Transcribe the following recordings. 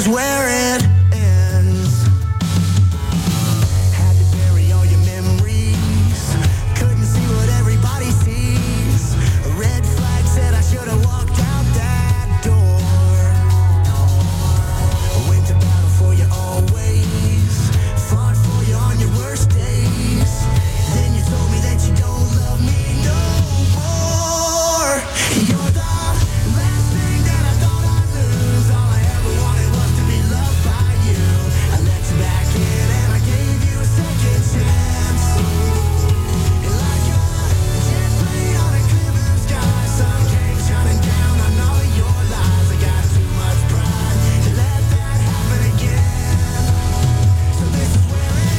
is where it ends. Had to bury all your memories. Couldn't see what everybody sees. A red flag said I should have walked out that door. I went to battle for you always. Fought for you on your worst days. Then you told me that you don't love me no more. You're the last thing that I thought I'd lose. All I ever wanted was to be loved by you. I let you back in and I gave you a second chance. Like a jet plane on a clear blue sky, sun came shining down on all of your lies. I got too much pride to let that happen again. So this is where it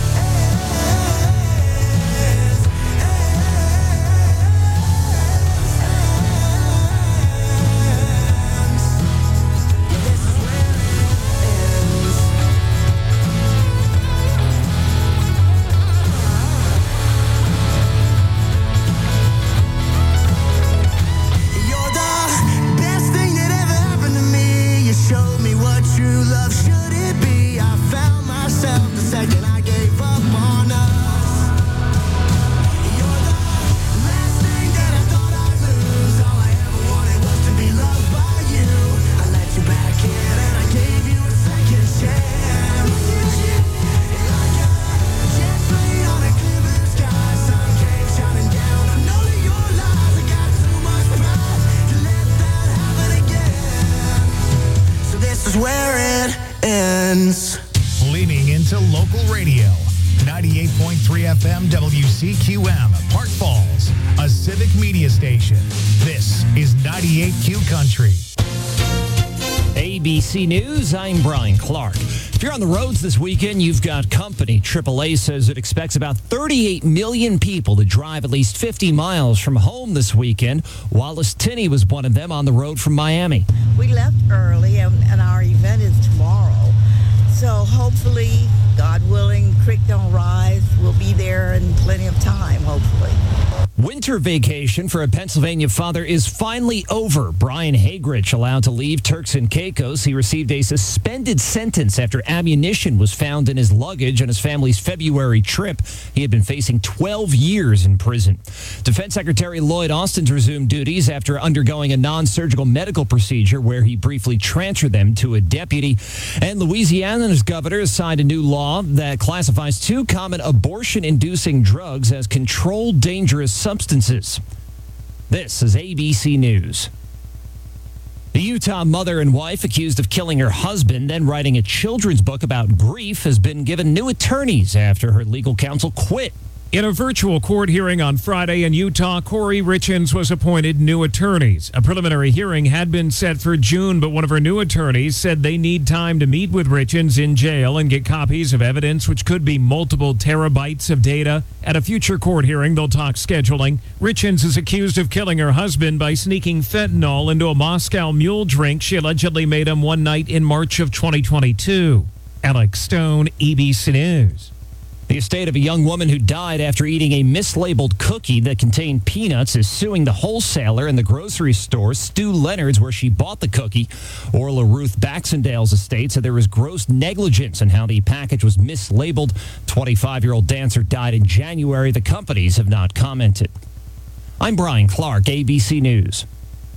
ends. This is where it ends. You're the best thing that ever happened to me. You showed me what true love should it be. I found myself the second I gave up on us. You're the last thing that I thought I'd lose. All I ever wanted was to be loved by you. I let you back in and I gave you a second chance. Like a jet plane on a clear blue sky, sun came shining down on all of your lies. I got too much pride to let that happen again. So this is where it ends. Leaning into local radio. 98.3 FM WCQM, Park Falls, a civic media station. This is 98Q Country. ABC News, I'm Brian Clark. If you're on the roads this weekend, you've got company. AAA says it expects about 38 million people to drive at least 50 miles from home this weekend. Wallace Tinney was one of them on the road from Miami. We left early, and our event is tomorrow. So hopefully, God willing, creek don't rise. We'll be there in plenty of time, hopefully. Winter vacation for a Pennsylvania father is finally over. Brian Hagrich allowed to leave Turks and Caicos. He received a suspended sentence after ammunition was found in his luggage on his family's February trip. He had been facing 12 years in prison. Defense Secretary Lloyd Austin's resumed duties after undergoing a non-surgical medical procedure where he briefly transferred them to a deputy. And Louisiana's governor has signed a new law that classifies two common abortion-inducing drugs as controlled dangerous substances. This is ABC News. The Utah mother and wife accused of killing her husband, then writing a children's book about grief, has been given new attorneys after her legal counsel quit. In a virtual court hearing on Friday in Utah, Corey Richens was appointed new attorneys. A preliminary hearing had been set for June, but one of her new attorneys said they need time to meet with Richens in jail and get copies of evidence, which could be multiple terabytes of data. At a future court hearing, they'll talk scheduling. Richens is accused of killing her husband by sneaking fentanyl into a Moscow Mule drink she allegedly made him one night in March of 2022. Alex Stone, ABC News. The estate of a young woman who died after eating a mislabeled cookie that contained peanuts is suing the wholesaler and the grocery store, Stu Leonard's, where she bought the cookie. Orla Ruth Baxendale's estate said there was gross negligence in how the package was mislabeled. 25-year-old dancer died in January. The companies have not commented. I'm Brian Clark, ABC News.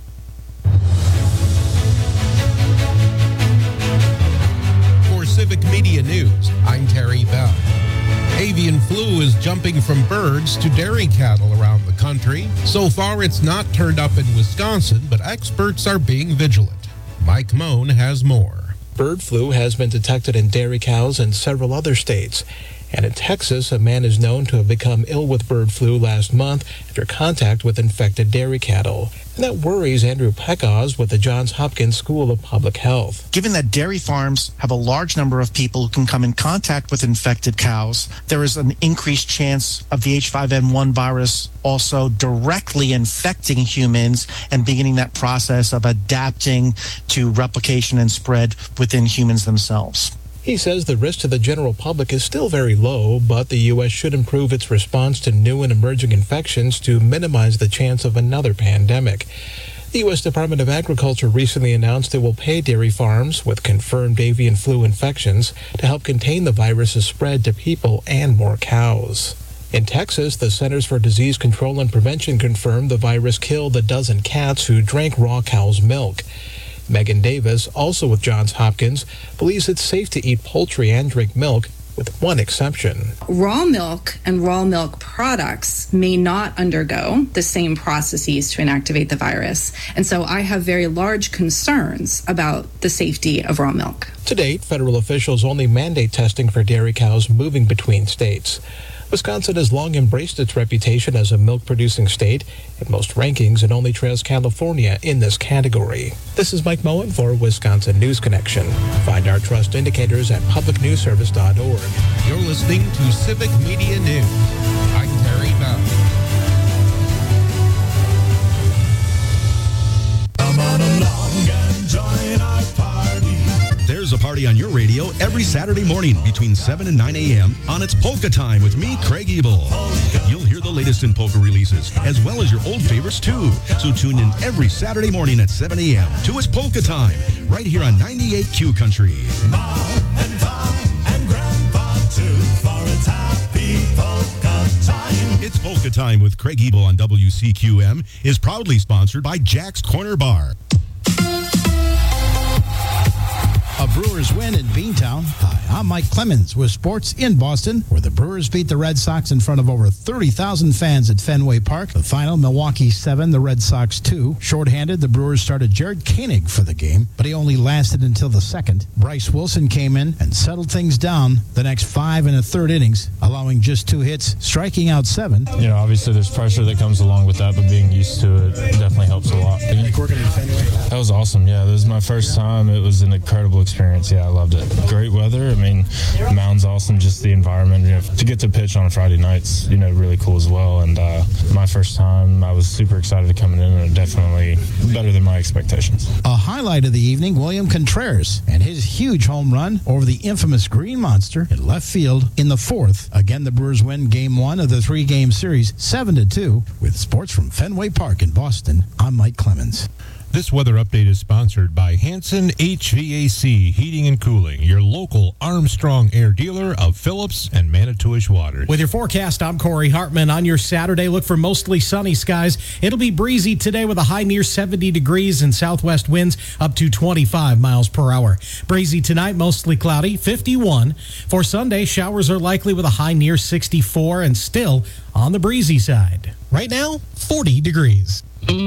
For Civic Media News, I'm Terry Bell. Avian flu is jumping from birds to dairy cattle around the country. So far, it's not turned up in Wisconsin, but experts are being vigilant. Mike Moan has more. Bird flu has been detected in dairy cows in several other states. And in Texas, a man is known to have become ill with bird flu last month after contact with infected dairy cattle. And that worries Andrew Peckoz with the Johns Hopkins School of Public Health. Given that dairy farms have a large number of people who can come in contact with infected cows, there is an increased chance of the H5N1 virus also directly infecting humans and beginning that process of adapting to replication and spread within humans themselves. He says the risk to the general public is still very low, but the U.S. should improve its response to new and emerging infections to minimize the chance of another pandemic. The U.S. Department of Agriculture recently announced it will pay dairy farms with confirmed avian flu infections to help contain the virus's spread to people and more cows. In Texas, the Centers for Disease Control and Prevention confirmed the virus killed a dozen cats who drank raw cow's milk. Megan Davis, also with Johns Hopkins, believes it's safe to eat poultry and drink milk, with one exception. Raw milk and raw milk products may not undergo the same processes to inactivate the virus. And so I have very large concerns about the safety of raw milk. To date, federal officials only mandate testing for dairy cows moving between states. Wisconsin has long embraced its reputation as a milk-producing state. In most rankings, it only trails California in this category. This is Mike Moen for Wisconsin News Connection. Find our trust indicators at publicnewsservice.org. You're listening to Civic Media News. I'm Terry Bell. Come on along and join our party. There's a party on your radio every Saturday morning between 7 and 9 a.m. on It's Polka Time with me, Craig Ebel. You'll hear the latest in polka releases, as well as your old favorites, too. So tune in every Saturday morning at 7 a.m. to It's Polka Time, right here on 98Q Country. Mom and Pop and Grandpa, too, for its happy polka time. It's Polka Time with Craig Ebel on WCQM is proudly sponsored by Jack's Corner Bar. A Brewers win in Beantown. Hi, I'm Mike Clemens with sports in Boston, where the Brewers beat the Red Sox in front of over 30,000 fans at Fenway Park. The final, Milwaukee 7, the Red Sox 2. Shorthanded, the Brewers started Jared Koenig for the game, but he only lasted until the second. Bryce Wilson came in and settled things down the next 5 1/3 innings, allowing just 2 hits, striking out 7. You know, obviously there's pressure that comes along with that, but being used to it definitely helps a lot. Like working in Fenway? That was awesome. Yeah, this was my first time. It was an incredible experience. Yeah, I loved it. Great weather. I mean, the mound's awesome. Just the environment. You know, to get to pitch on a Friday night's, you know, really cool as well. And my first time, I was super excited coming in, and definitely better than my expectations. A highlight of the evening, William Contreras and his huge home run over the infamous Green Monster in left field in the 4th. Again, the Brewers win Game 1 of the 3-game series 7-2. With sports from Fenway Park in Boston, I'm Mike Clemens. This weather update is sponsored by Hanson HVAC Heating and Cooling, your local Armstrong Air dealer of Phillips and Manitowish Water. With your forecast, I'm Corey Hartman. On your Saturday, look for mostly sunny skies. It'll be breezy today with a high near 70 degrees and southwest winds up to 25 miles per hour. Breezy tonight, mostly cloudy, 51. For Sunday, showers are likely with a high near 64 and still on the breezy side. Right now, 40 degrees.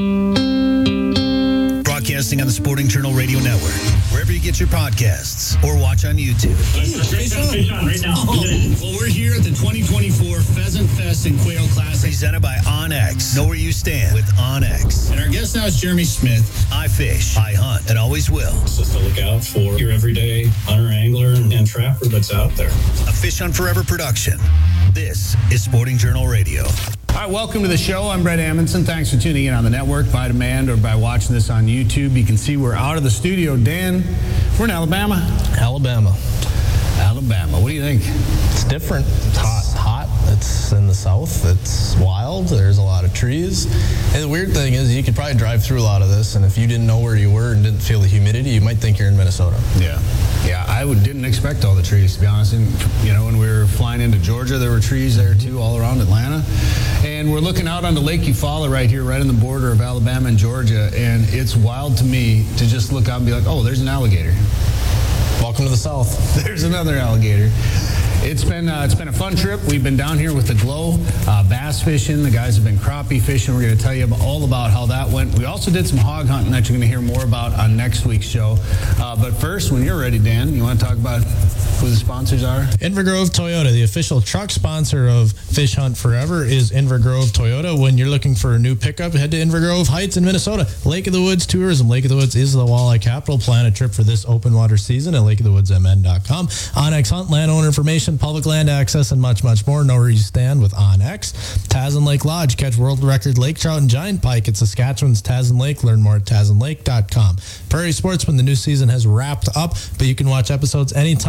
Broadcasting on the Sporting Journal Radio Network, wherever you get your podcasts or watch on YouTube. Fish on right now. Well, we're here at the 2024 Pheasant Fest and Quail Classic, presented by OnX. Know where you stand with OnX. And our guest now is Jeremy Smith. I fish, I hunt, and always will. It's just to look out for your everyday hunter, angler, and trapper that's out there. A Fish Hunt Forever production. This is Sporting Journal Radio. All right, welcome to the show. I'm Brett Amundsen. Thanks for tuning in on the network by demand or by watching this on YouTube. You can see we're out of the studio. Dan, we're in Alabama. Alabama. What do you think? It's different. It's hot. It's in the south. It's wild. There's a lot of trees. And the weird thing is you could probably drive through a lot of this, and if you didn't know where you were and didn't feel the humidity, you might think you're in Minnesota. Yeah, I didn't expect all the trees, to be honest. And, you know, when we were flying into Georgia, there were trees there, too, all around Atlanta. And we're looking out onto Lake Eufaula right here, right on the border of Alabama and Georgia. And it's wild to me to just look out and be like, oh, there's an alligator. Welcome to the South. There's another alligator. It's been a fun trip. We've been down here with the Glow, bass fishing. The guys have been crappie fishing. We're going to tell you all about how that went. We also did some hog hunting that you're going to hear more about on next week's show. But first, when you're ready, Dan, you want to talk about who the sponsors are? Invergrove Toyota, the official truck sponsor of Fish Hunt Forever, is Invergrove Toyota. When you're looking for a new pickup, head to Invergrove Heights in Minnesota. Lake of the Woods Tourism. Lake of the Woods is the walleye capital. Plan a trip for this open water season at lakeofthewoodsmn.com. OnX Hunt, landowner information, public land access, and much, much more. Know where you stand with OnX. Tasman Lake Lodge. Catch world record lake trout and giant pike at Saskatchewan's Tasman Lake. Learn more at tasmanlake.com. Prairie Sportsman, the new season has wrapped up, but you can watch episodes anytime at the Prairie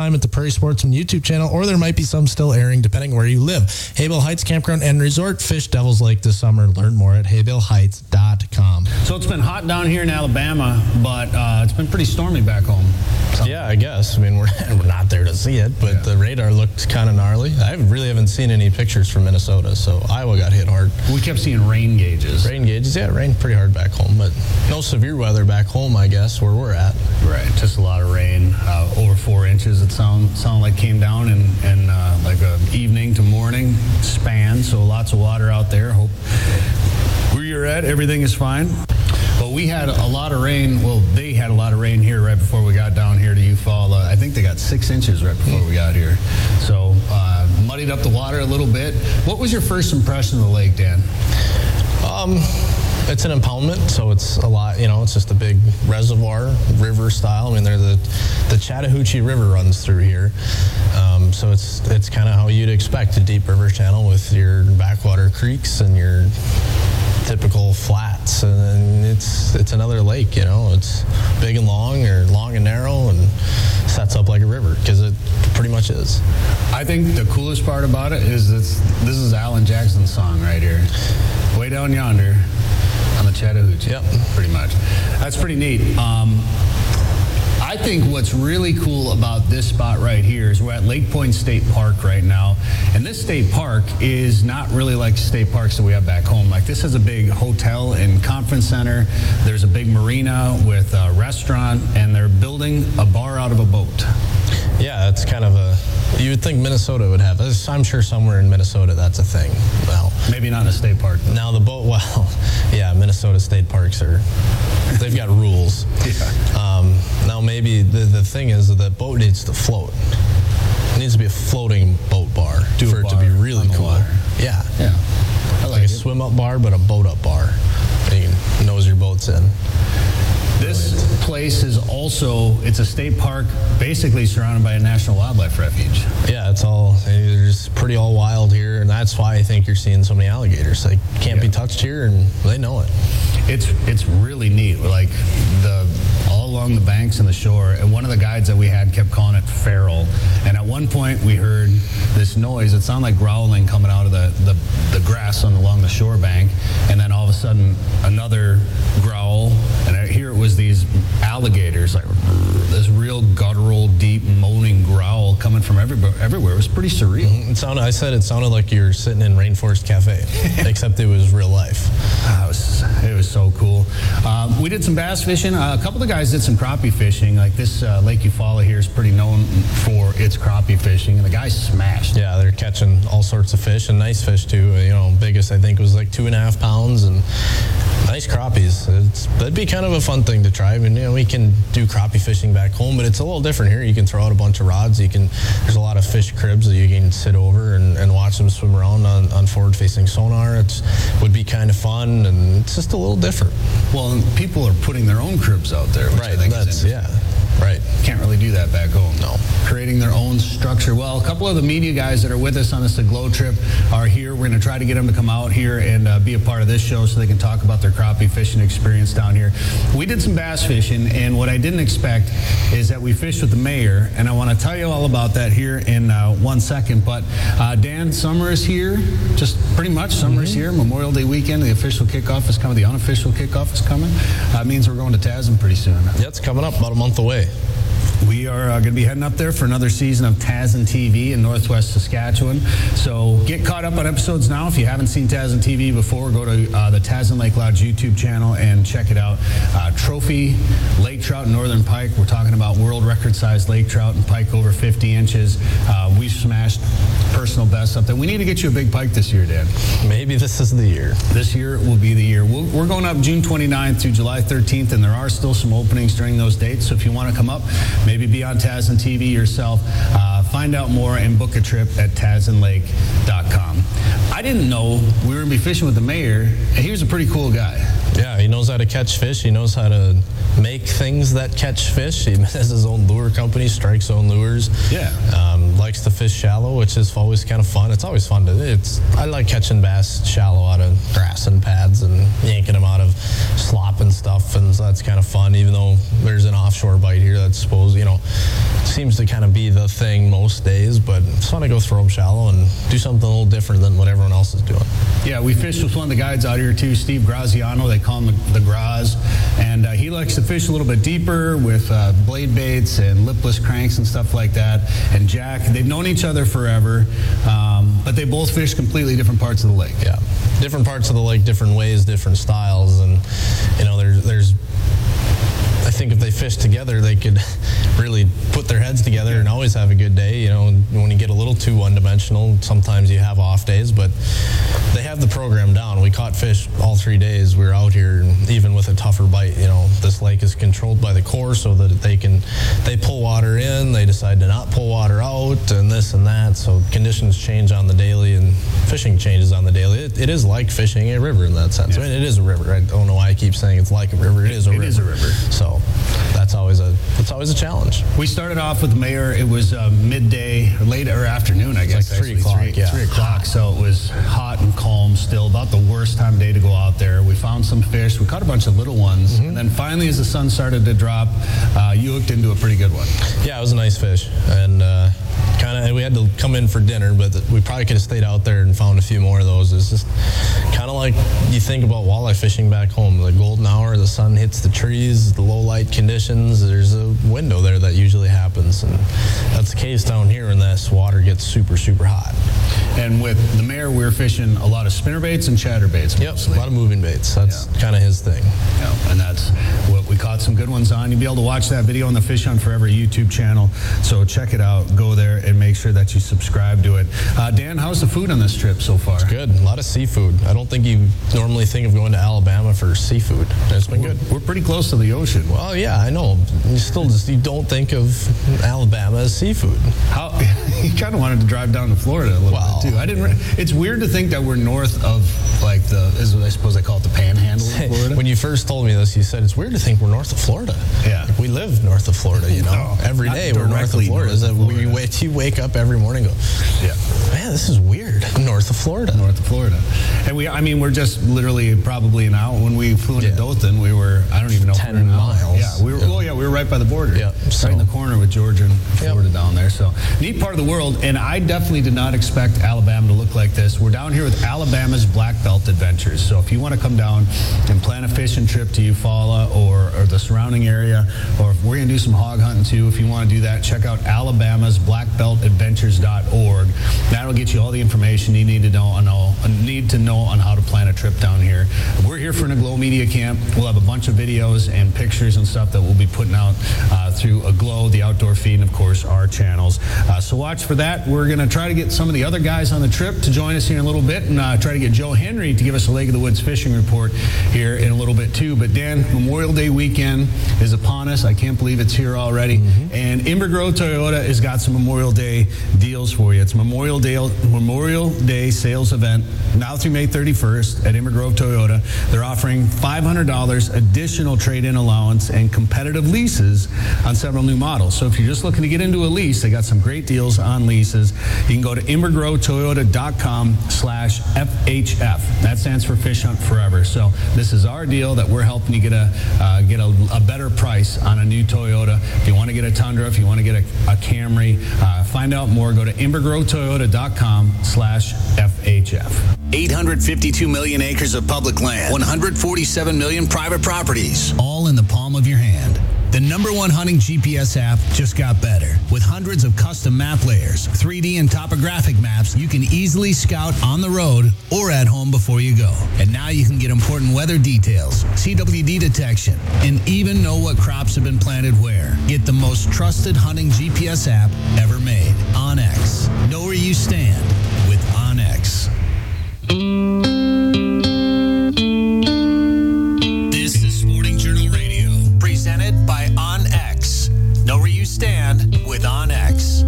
Prairie Sportsman YouTube channel, or there might be some still airing depending where you live. Haybale Heights Campground and Resort. Fish Devil's Lake this summer. Learn more at haybaleheights.com. So it's been hot down here in Alabama, but it's been pretty stormy back home. So. Yeah, I guess. I mean, we're not there to see it, but the radar looked kind of gnarly. I really haven't seen any pictures from Minnesota, so Iowa got hit hard. We kept seeing rain gauges. Rain gauges, yeah, it rained pretty hard back home, but no severe weather back home, I guess, where we're at. Right, just a lot of rain, over 4 inches. It sounded like came down in like a evening to morning span, so lots of water out there. Hope where you're at, everything is fine. But we had a lot of rain. Well, they had a lot of rain here right before we got down here to Eufaula. I think they got 6 inches right before we got here. So muddied up the water a little bit. What was your first impression of the lake, Dan? It's an impoundment, so it's a lot, it's just a big reservoir, river style. I mean, the Chattahoochee River runs through here. So it's kind of how you'd expect a deep river channel with your backwater creeks and your typical flats, and then it's another lake, it's big and long, or long and narrow, and sets up like a river, because it pretty much is. I think the coolest part about it is this is Alan Jackson's song right here, way down yonder on the Chattahoochee. Yep, pretty much. That's pretty neat. I think what's really cool about this spot right here is we're at Lake Point State Park right now, and this state park is not really like state parks that we have back home. Like, this has a big hotel and conference center. There's a big marina with a restaurant, and they're building a bar out of a boat. Yeah, it's kind of you would think Minnesota would have. I'm sure somewhere in Minnesota that's a thing. Well, maybe not in a state park. Now the boat, yeah, Minnesota state parks they've got rules. Yeah. Now maybe the thing is that boat needs to float. It needs to be a floating boat bar for it to be really cool. Yeah. Yeah. I like a swim up bar, but a boat up bar. You can nose your boats in. This place is it's a state park basically surrounded by a national wildlife refuge. Yeah, there's pretty all wild here, and that's why I think you're seeing so many alligators. They can't be touched here, and they know it. It's really neat. Like, all along the banks and the shore, and one of the guides that we had kept calling it feral. And at one point we heard this noise. It sounded like growling coming out of the grass along the shore bank, and then all of a sudden another growl, and here it was these alligators, like this real guttural, deep, moaning growl coming from everywhere. It was pretty surreal. It sounded like you were sitting in Rainforest Cafe, except it was real life. It was so cool. We did some bass fishing. A couple of the guys did some crappie fishing. Like, this Lake Eufaula here is pretty known for its crappie fishing, and the guys smashed. Yeah, they're catching all sorts of fish, and nice fish too. Biggest I think was like 2.5 pounds, and nice crappies. That'd be kind of a fun thing to try. I mean, we can do crappie fishing back home, but it's a little different here. You can throw out a bunch of rods. There's a lot of fish cribs that you can sit over and watch them swim around on forward-facing sonar. It would be kind of fun, and it's just a little different. Well, and people are putting their own cribs out there, which I think is interesting. Yeah. Right. Can't really do that back home. No. Creating their own structure. Well, a couple of the media guys that are with us on this Aglow trip are here. We're going to try to get them to come out here and be a part of this show so they can talk about their crappie fishing experience down here. We did some bass fishing, and what I didn't expect is that we fished with the mayor, and I want to tell you all about that here in 1 second. But Dan, summer is here. Just pretty much summer is here. Memorial Day weekend, the official kickoff is coming. The unofficial kickoff is coming. That means we're going to Tasman pretty soon. Yeah, it's coming up about a month away. We are going to be heading up there for another season of Tasman TV in Northwest Saskatchewan. So get caught up on episodes now. If you haven't seen Tasman TV before, go to the Tasman Lake Lodge YouTube channel and check it out. Trophy lake trout, northern pike. We're talking about world record size lake trout and pike over 50 inches. We've smashed personal bests up there. We need to get you a big pike this year, Dan. Maybe this is the year. This year will be the year. We're going up June 29th through July 13th, and there are still some openings during those dates. So if you want to come up, maybe be on Tasman TV yourself. Find out more and book a trip at TasmanLake.com. I didn't know we were going to be fishing with the mayor, and he was a pretty cool guy. Yeah, he knows how to catch fish. He knows how to make things that catch fish. He has his own lure company, Strike Zone Lures. Yeah. Likes to fish shallow, which is always kind of fun. It's always fun I like catching bass shallow out of grass and pads and yanking them out of slop and stuff, and so that's kind of fun, even though there's an offshore bite here that's supposed, it's seems to kind of be the thing most days, but it's fun to go throw them shallow and do something a little different than what everyone else is doing. Yeah, we fished with one of the guides out here too, Steve Graziano. They call him the Graz, and he likes to fish a little bit deeper with blade baits and lipless cranks and stuff like that. And Jack, they've known each other forever, but they both fish completely different parts of the lake. Yeah, different parts of the lake, different ways, different styles, and there's I think if they fish together, they could really put their heads together and always have a good day. When you get a little too one-dimensional, sometimes you have off days, but they have the program down. We caught fish all 3 days. We were out here, and even with a tougher bite, this lake is controlled by the Corps so that they pull water in, they decide to not pull water out, and this and that. So conditions change on the daily, and fishing changes on the daily. It is like fishing a river in that sense. Yeah. I mean, it is a river. I don't know why I keep saying it's like a river. It is a river. It is a river. So that's always a challenge. We started off with the mayor. It was midday, or afternoon, I guess. Like 3 o'clock. 3 o'clock. So it was hot and calm still. About the worst time of day to go out there. We found some fish. We caught a bunch of little ones, and then finally, as the sun started to drop, you hooked into a pretty good one. Yeah, it was a nice fish, and we had to come in for dinner, but we probably could have stayed out there and found a few more of those. It's just kind of like you think about walleye fishing back home. The golden hour, the sun hits the trees, the low light conditions, there's a window there that usually happens, and that's the case down here when this water gets super, super hot. And with the mayor, we were fishing a lot of spinnerbaits and chatterbaits. Yep, a lot of moving baits. That's kind of his thing. Yeah, and that's what we caught some good ones on. You'll be able to watch that video on the Fish Hunt Forever YouTube channel, so check it out. Go there and make sure that you subscribe to it. Dan, how's the food on this trip so far? It's good. A lot of seafood. I don't think you normally think of going to Alabama for seafood. It's been good. We're pretty close to the ocean. Well, yeah, I know. You don't think of Alabama as seafood. You kind of wanted to drive down to Florida a little bit too. It's weird to think that we're north of I suppose they call it the Panhandle of Florida. When you first told me this, you said it's weird to think we're north of Florida. Yeah, we live north of Florida. Every day we're north of Florida. You wake up every morning and go, yeah, man, this is weird. North of Florida. North of Florida. And we're just literally probably an hour. When we flew into Dothan, we were, I don't even know, 10 miles. Yeah, we were right by the border. Yeah, right in the corner with Georgia and Florida down there. So neat part of the world. And I definitely did not expect Alabama to look like this. We're down here with Alabama's Black Belt Adventures. So if you want to come down and plan a fishing trip to Eufaula or the surrounding area, or if we're going to do some hog hunting too, if you want to do that, check out Alabama's blackbeltadventures.org. That'll get you all the information you need to know on how to plan a trip down here. We're here for an Aglow Media Camp. We'll have a bunch of videos and pictures and stuff that we'll be putting out through Aglow, the outdoor feed, and of course our channels. So watch for that. We're going to try to get some of the other guys on the trip to join us here in a little bit, and try to get Joe Henry to give us a Lake of the Woods fishing report here in a little bit too. But Dan, Memorial Day weekend is upon us. I can't believe it's here already. And Inver Grove Toyota has got some Memorial Day deals for you. It's Memorial Day sales event now through May 31st at Inver Grove Toyota. They're offering $500 additional trade-in allowance and competitive leases on several new models. So if you're just looking to get into a lease, they got some great deals on leases. You can go to invergrovetoyota.com/FHF. That stands for Fish Hunt Forever. So this is our deal that we're helping you get a better price on a new Toyota. If you want to get a Tundra, if you want to get a Camry, find out more. Go to invergrovetoyota.com/FHF. 852 million acres of public land, 147 million private properties, all in the palm of your hand. The #1 hunting GPS app just got better. With hundreds of custom map layers, 3D and topographic maps, you can easily scout on the road or at home before you go. And now you can get important weather details, CWD detection, and even know what crops have been planted where. Get the most trusted hunting GPS app ever made. OnX. Know where you stand with OnX. This is Sporting Journal Radio, presented by OnX. Know where you stand with OnX.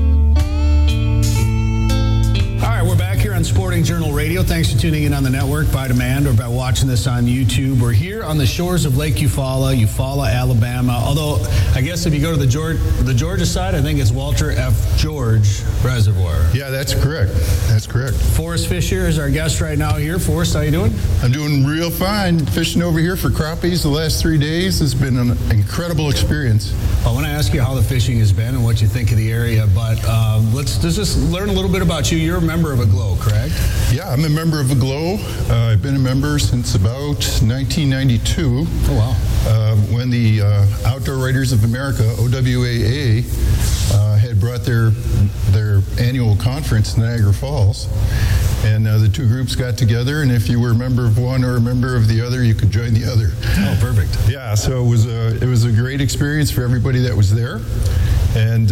All right, we're back here on Sporting Journal Radio. Thanks for tuning in on the network by demand or by watching this on YouTube. We're here on the shores of Lake Eufaula, Alabama. Although I guess if you go to the Georgia side, I think it's Walter F. George Reservoir. Yeah, that's correct. That's correct. Forrest Fisher is our guest right now here. Forrest, how you doing? I'm doing real fine. Fishing over here for crappies the last 3 days has been an incredible experience. I want to ask you how the fishing has been and what you think of the area, but let's just learn a little bit about you. You're a member of Aglow, correct? Yeah, I'm a member of Aglow. I've been a member since about 1992. Oh, wow. When the Outdoor Writers of America, OWAA, had brought their annual conference to Niagara Falls. And the two groups got together, and if you were a member of one or a member of the other, you could join the other. Oh, perfect. Yeah, so it was a great experience for everybody that was there. And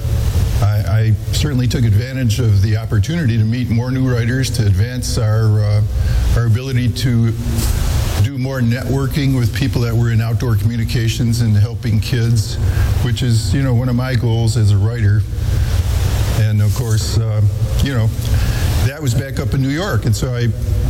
I certainly took advantage of the opportunity to meet more new writers, to advance our ability to do more networking with people that were in outdoor communications and helping kids, which is, one of my goals as a writer. And of course, that was back up in New York. And so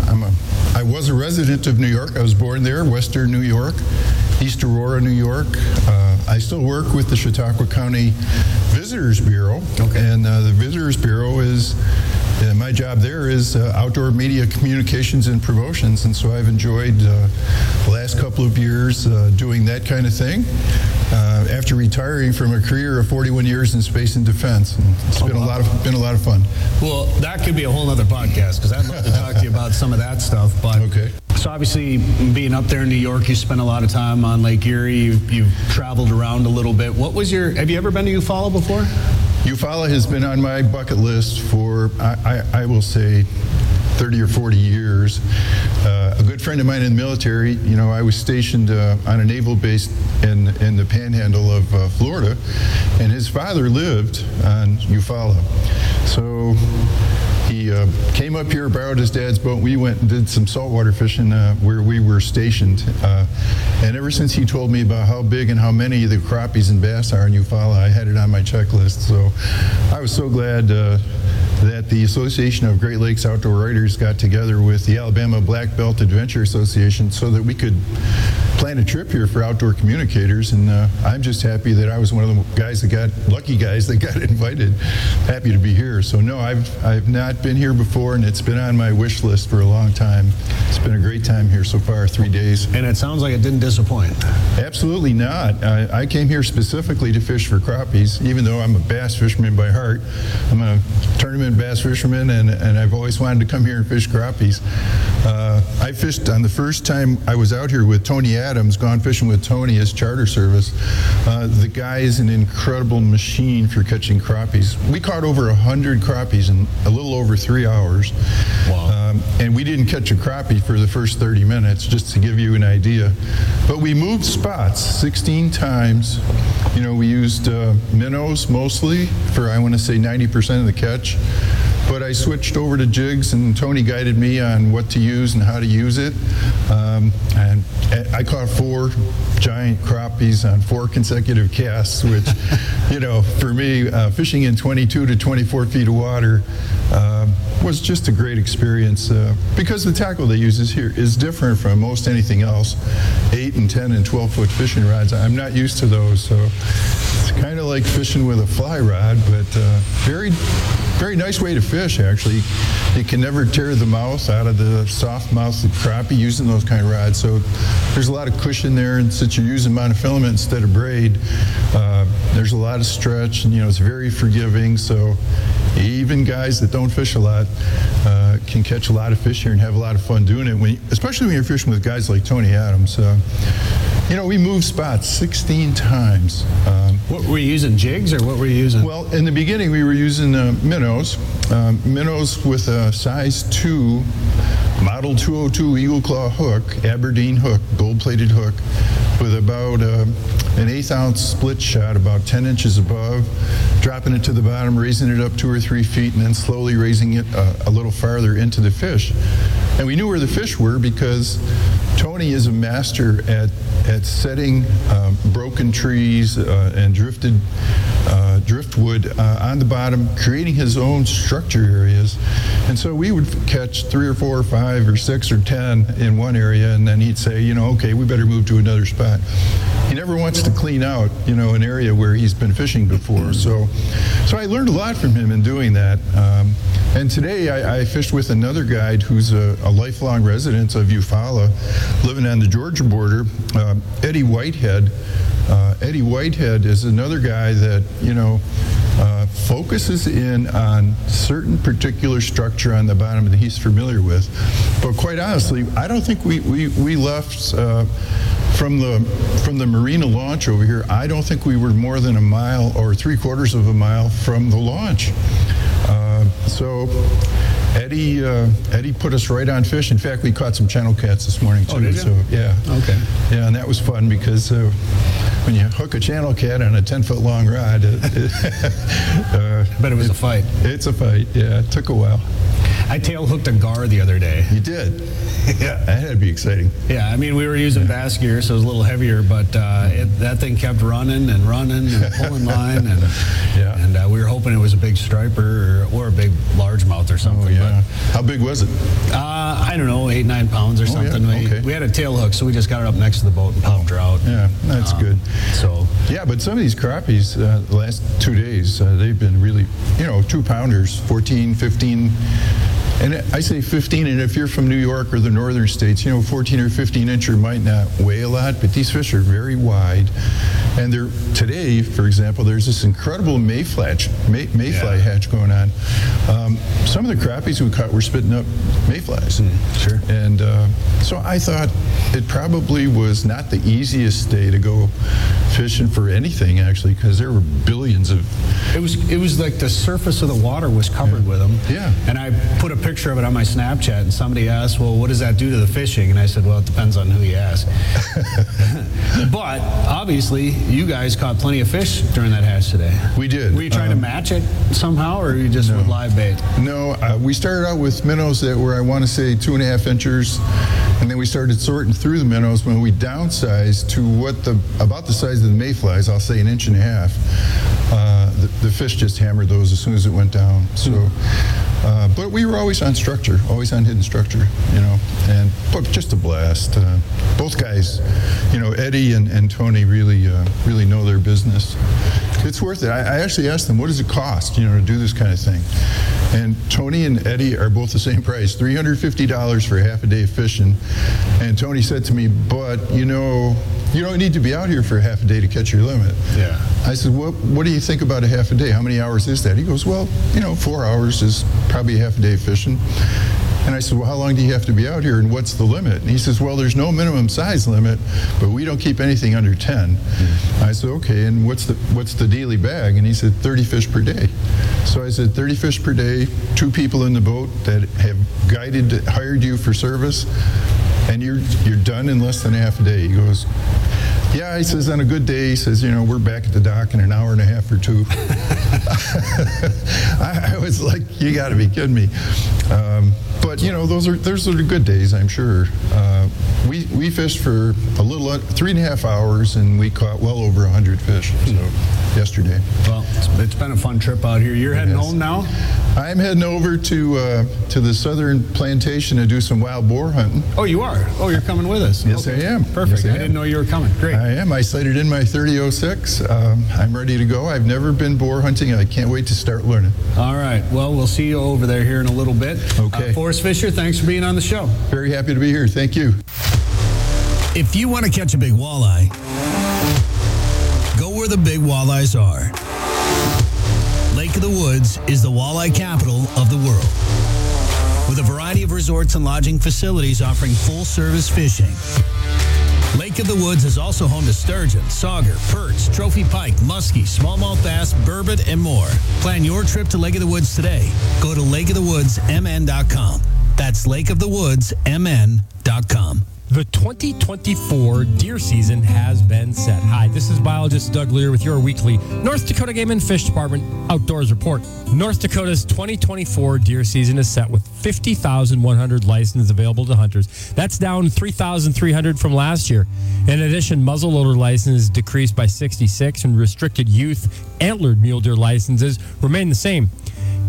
I was a resident of New York. I was born there, Western New York, East Aurora, New York. I still work with the Chautauqua County Visitors Bureau. Okay. And the Visitors Bureau is, my job there is outdoor media communications and promotions. And so I've enjoyed the last couple of years doing that kind of thing. After retiring from a career of 41 years in space and defense, and it's been a lot of fun. Well, that could be a whole other podcast because I'd love to talk to you about some of that stuff. But okay. So obviously, being up there in New York, you spent a lot of time on Lake Erie. You've traveled around a little bit. Have you ever been to Eufaula before? Eufaula has been on my bucket list for I will say 30 or 40 years. A good friend of mine in the military, I was stationed on a naval base in the panhandle of Florida, and his father lived on Eufaula. So he came up here, borrowed his dad's boat. We went and did some saltwater fishing where we were stationed. And ever since he told me about how big and how many the crappies and bass are in Eufaula, I had it on my checklist. So I was so glad that the Association of Great Lakes Outdoor Writers got together with the Alabama Black Belt Adventure Association so that we could plan a trip here for outdoor communicators. And I'm just happy that I was one of the lucky guys that got invited. Happy to be here. So no, I've not been here before, and it's been on my wish list for a long time. It's been a great time here so far, 3 days. And it sounds like it didn't disappoint. Absolutely not. I came here specifically to fish for crappies, even though I'm a bass fisherman by heart. I'm a tournament bass fisherman, and I've always wanted to come here and fish crappies. I fished on the first time I was out here with Tony Adams, Gone Fishing with Tony, his charter service. The guy is an incredible machine for catching crappies. We caught over 100 crappies in a little over 3 hours. Wow. And we didn't catch a crappie for the first 30 minutes, just to give you an idea. But we moved spots 16 times. We used minnows mostly for, I want to say, 90% of the catch. But I switched over to jigs, and Tony guided me on what to use and how to use it. And I caught 4 giant crappies on 4 consecutive casts, which, for me, fishing in 22 to 24 feet of water was just a great experience because the tackle they use here is different from most anything else. 8 and 10 and 12-foot fishing rods. I'm not used to those, so it's kind of like fishing with a fly rod, but very, very nice way to fish, actually. You can never tear the mouth out of the soft mouth of crappie using those kind of rods. So there's a lot of cushion there, and since you're using monofilament instead of braid, there's a lot of stretch, and it's very forgiving. So even guys that don't fish a lot can catch a lot of fish here and have a lot of fun doing it, especially when you're fishing with guys like Tony Adams. We moved spots 16 times. What were you using, jigs, or what were you using? Well, in the beginning, we were using minnows. Minnows with a size 2 Model 202 Eagle Claw hook, Aberdeen hook, gold-plated hook, with about an 1/8 ounce split shot, about 10 inches above, dropping it to the bottom, raising it up 2 or 3 feet, and then slowly raising it a little farther into the fish. And we knew where the fish were because Tony is a master at setting broken trees and driftwood on the bottom, creating his own structure areas. And so we would catch 3 or 4 or 5 or 6 or 10 in one area, and then he'd say, okay, we better move to another spot. he never wants to clean out, an area where he's been fishing before. So I learned a lot from him in doing that. And today I fished with another guide who's a lifelong resident of Eufaula, living on the Georgia border, Eddie Whitehead. Eddie Whitehead is another guy that, focuses in on certain particular structure on the bottom that he's familiar with. But quite honestly, I don't think we left from the marina launch over here. I don't think we were more than a mile or 3/4 of a mile from the launch. So Eddie put us right on fish. In fact, we caught some channel cats this morning too. Oh, did you? So yeah. Okay. Yeah, and that was fun because when you hook a channel cat on a 10-foot long rod, but it was a fight. It's a fight. Yeah, it took a while. I tail hooked a gar the other day. You did? Yeah. That had to be exciting. Yeah, I mean, we were using bass gear, so it was a little heavier, but that thing kept running and pulling line, and we were hoping it was a big striper or a big largemouth or something. Oh, yeah. How big was it? I don't know, 8-9 pounds or something. Yeah? Okay. We had a tail hook, so we just got it up next to the boat and popped her out. Yeah, that's good. So yeah, but some of these crappies, the last 2 days, they've been really, 2-pounders, 14, 15. And I say 15, and if you're from New York or the northern states, 14 or 15 incher might not weigh a lot, but these fish are very wide. And today, for example, there's this incredible mayfly hatch going on. Some of the crappies we caught were spitting up mayflies. Sure. And so I thought it probably was not the easiest day to go fishing for anything, actually, because there were billions of... It was like the surface of the water was covered with them. Yeah. And I put a picture of it on my Snapchat, and somebody asked, well, what does that do to the fishing? And I said, well, it depends on who you ask. But obviously, you guys caught plenty of fish during that hatch today. We did. Were you trying to match it somehow, or you just with live bait? No, we started out with minnows that were, I want to say, 2.5 inches, and then we started sorting through the minnows. When we downsized to about the size of the mayflies, I'll say 1.5 inches, the fish just hammered those as soon as it went down. So, but we were always on structure, always on hidden structure, but just a blast. Both guys, Eddie and Tony really know their business. It's worth it. I actually asked them, what does it cost, to do this kind of thing? And Tony and Eddie are both the same price, $350 for half a day of fishing. And Tony said to me, but you don't need to be out here for half a day to catch your limit. Yeah. I said, what do you think about a half a day? How many hours is that? He goes, well, 4 hours is probably half a day of fishing. And I said, well, how long do you have to be out here, and what's the limit? And he says, well, there's no minimum size limit, but we don't keep anything under 10. I said, okay, and what's the daily bag? And he said, 30 fish per day. So I said, 30 fish per day, 2 people in the boat that have hired you for service, and you're done in less than half a day. He goes, yeah, he says, on a good day, he says, we're back at the dock in an hour and a half or 2. I was like, you got to be kidding me. But those are good days, I'm sure. We fished for a little 3.5 hours, and we caught well over 100 fish. So yesterday. Well, it's been a fun trip out here. You're heading home now? I'm heading over to the southern plantation to do some wild boar hunting. Oh, you are? Oh, you're coming with us? Yes, okay. I am. Perfect. Yes, I didn't know you were coming. Great. I am. I sighted in my 3006. I'm ready to go. I've never been boar hunting. I can't wait to start learning. All right. Well, we'll see you over there here in a little bit. Okay. Forrest Fisher, thanks for being on the show. Very happy to be here. Thank you. If you want to catch a big walleye, go where the big walleyes are. Lake of the Woods is the walleye capital of the world, with a variety of resorts and lodging facilities offering full-service fishing. Lake of the Woods is also home to sturgeon, sauger, perch, trophy pike, muskie, smallmouth bass, burbot, and more. Plan your trip to Lake of the Woods today. Go to lakeofthewoodsmn.com. That's lakeofthewoodsmn.com. The 2024 deer season has been set. Hi, this is biologist Doug Lear with your weekly North Dakota Game and Fish Department Outdoors Report. North Dakota's 2024 deer season is set with 50,100 licenses available to hunters. That's down 3,300 from last year. In addition, muzzleloader licenses decreased by 66 and restricted youth antlered mule deer licenses remain the same.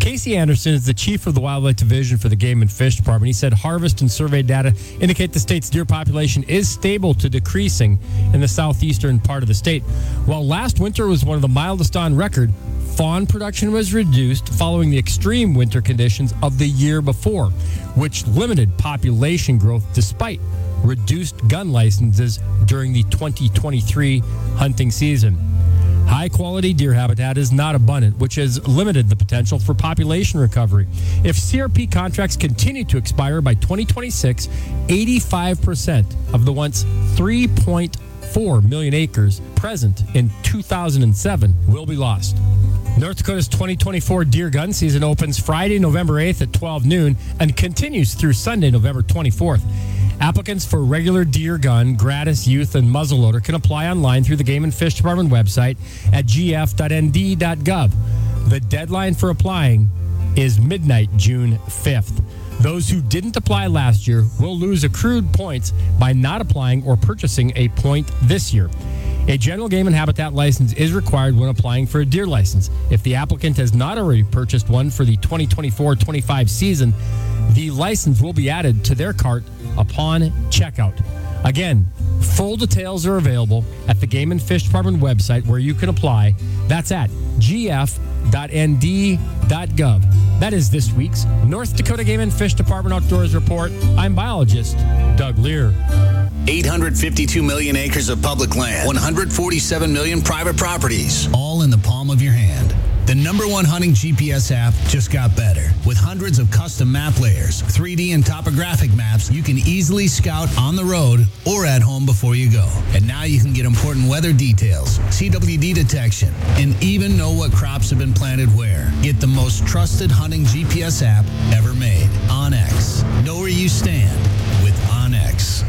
Casey Anderson is the chief of the Wildlife Division for the Game and Fish Department. He said harvest and survey data indicate the state's deer population is stable to decreasing in the southeastern part of the state. While last winter was one of the mildest on record, fawn production was reduced following the extreme winter conditions of the year before, which limited population growth despite reduced gun licenses during the 2023 hunting season. High-quality deer habitat is not abundant, which has limited the potential for population recovery. If CRP contracts continue to expire by 2026, 85% of the once 3.4 million acres present in 2007 will be lost. North Dakota's 2024 deer gun season opens Friday, November 8th at 12 noon and continues through Sunday, November 24th. Applicants for regular deer gun, gratis, youth, and muzzleloader can apply online through the Game and Fish Department website at gf.nd.gov. The deadline for applying is midnight, June 5th. Those who didn't apply last year will lose accrued points by not applying or purchasing a point this year. A general game and habitat license is required when applying for a deer license. If the applicant has not already purchased one for the 2024-25 season, the license will be added to their cart upon checkout. Again, full details are available at the Game and Fish Department website where you can apply. That's at gf.nd.gov. That is this week's North Dakota Game and Fish Department Outdoors Report. I'm biologist Doug Lear. 852 million acres of public land, 147 million private properties, all in the palm of your hand. The #1 hunting GPS app just got better. With hundreds of custom map layers, 3D and topographic maps, you can easily scout on the road or at home before you go. And now you can get important weather details, CWD detection, and even know what crops have been planted where. Get the most trusted hunting GPS app ever made. OnX. Know where you stand with OnX.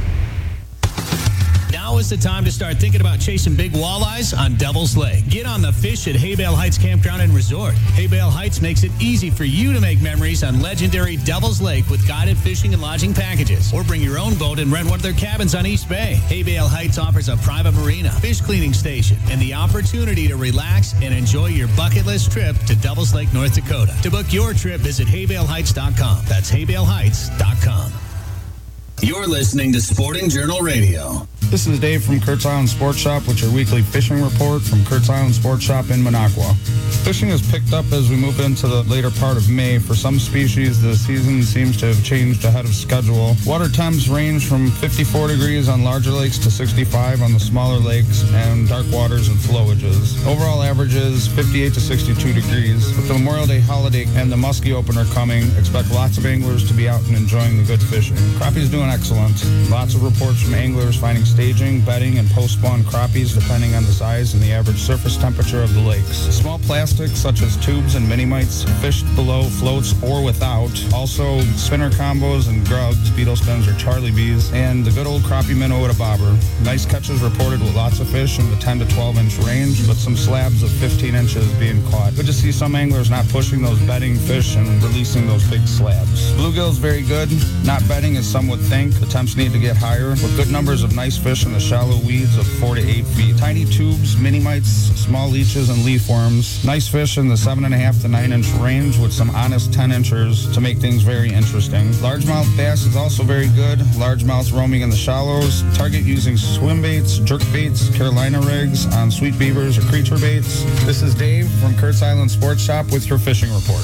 Now is the time to start thinking about chasing big walleyes on Devil's Lake. Get on the fish at Haybale Heights Campground and Resort. Haybale Heights makes it easy for you to make memories on legendary Devil's Lake with guided fishing and lodging packages. Or bring your own boat and rent one of their cabins on East Bay. Haybale Heights offers a private marina, fish cleaning station, and the opportunity to relax and enjoy your bucket list trip to Devil's Lake, North Dakota. To book your trip, visit haybaleheights.com. That's haybaleheights.com. You're listening to Sporting Journal Radio. This is Dave from Kurt's Island Sports Shop with your weekly fishing report from Kurt's Island Sports Shop in Minocqua. Fishing has picked up as we move into the later part of May. For some species, the season seems to have changed ahead of schedule. Water temps range from 54 degrees on larger lakes to 65 on the smaller lakes and dark waters and flowages. Overall averages 58 to 62 degrees. With the Memorial Day holiday and the Muskie opener coming, expect lots of anglers to be out and enjoying the good fishing. Crappie's doing excellent. Lots of reports from anglers finding staging, bedding, and post-spawn crappies depending on the size and the average surface temperature of the lakes. Small plastics such as tubes and mini mites fished below floats or without. Also spinner combos and grugs, beetle spins or Charlie bees, and the good old crappie minnow at a bobber. Nice catches reported with lots of fish in the 10 to 12 inch range, but some slabs of 15 inches being caught. Good to see some anglers not pushing those bedding fish and releasing those big slabs. Bluegill's very good, not bedding as some would think. The temps need to get higher, with good numbers of nice fish in the shallow weeds of 4 to 8 feet. Tiny tubes, mini mites, small leeches, and leaf worms. Nice fish in the 7.5 to 9 inch range with some honest 10 inchers to make things very interesting. Largemouth bass is also very good. Largemouths roaming in the shallows. Target using swim baits, jerk baits, Carolina rigs on sweet beavers or creature baits. This is Dave from Kurt's Island Sports Shop with your fishing report.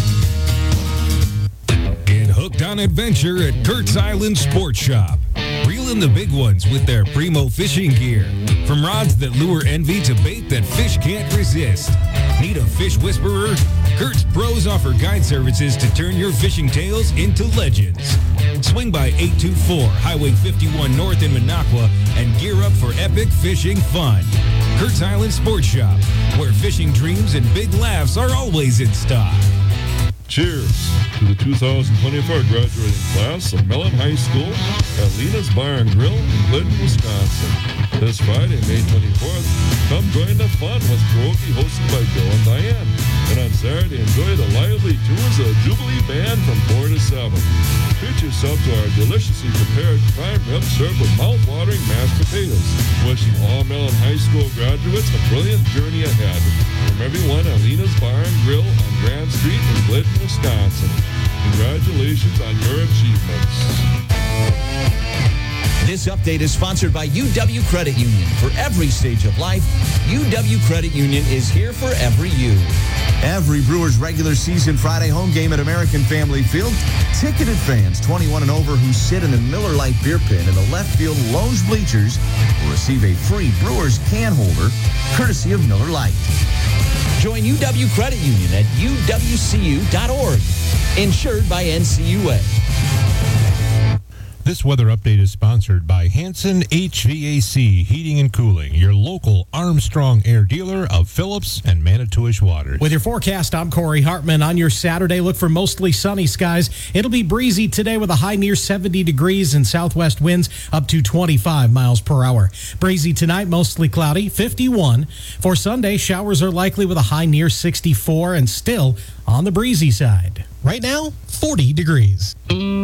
Get hooked on adventure at Kurt's Island Sports Shop. Reel in the big ones with their primo fishing gear. From rods that lure envy to bait that fish can't resist. Need a fish whisperer? Kurt's Pros offer guide services to turn your fishing tales into legends. Swing by 824 Highway 51 North in Minocqua and gear up for epic fishing fun. Kurt's Island Sports Shop, where fishing dreams and big laughs are always in stock. Cheers to the 2024 graduating class of Mellon High School at Lena's Bar and Grill in Clinton, Wisconsin. This Friday, May 24th, come join the fun with karaoke hosted by Joe and Diane. And on Saturday, enjoy the lively tours of Jubilee Band from 4 to 7. Treat yourself to our deliciously prepared prime rib served with mouth-watering mashed potatoes. Wishing all Mellon High School graduates a brilliant journey ahead. From everyone at Lena's Bar and Grill on Grand Street in Glidden, Wisconsin. Congratulations on your achievements. This update is sponsored by UW Credit Union. For every stage of life, UW Credit Union is here for every you. Every Brewers regular season Friday home game at American Family Field, ticketed fans 21 and over who sit in the Miller Lite beer pit in the left field lounge bleachers will receive a free Brewers can holder courtesy of Miller Lite. Join UW Credit Union at uwcu.org. Insured by NCUA. This weather update is sponsored by Hanson HVAC Heating and Cooling, your local Armstrong Air dealer of Phillips and Manitowish waters. With your forecast, I'm Corey Hartman. On your Saturday, look for mostly sunny skies. It'll be breezy today with a high near 70 degrees and southwest winds up to 25 miles per hour. Breezy tonight, mostly cloudy, 51. For Sunday, showers are likely with a high near 64 and still on the breezy side. Right now, 40 degrees.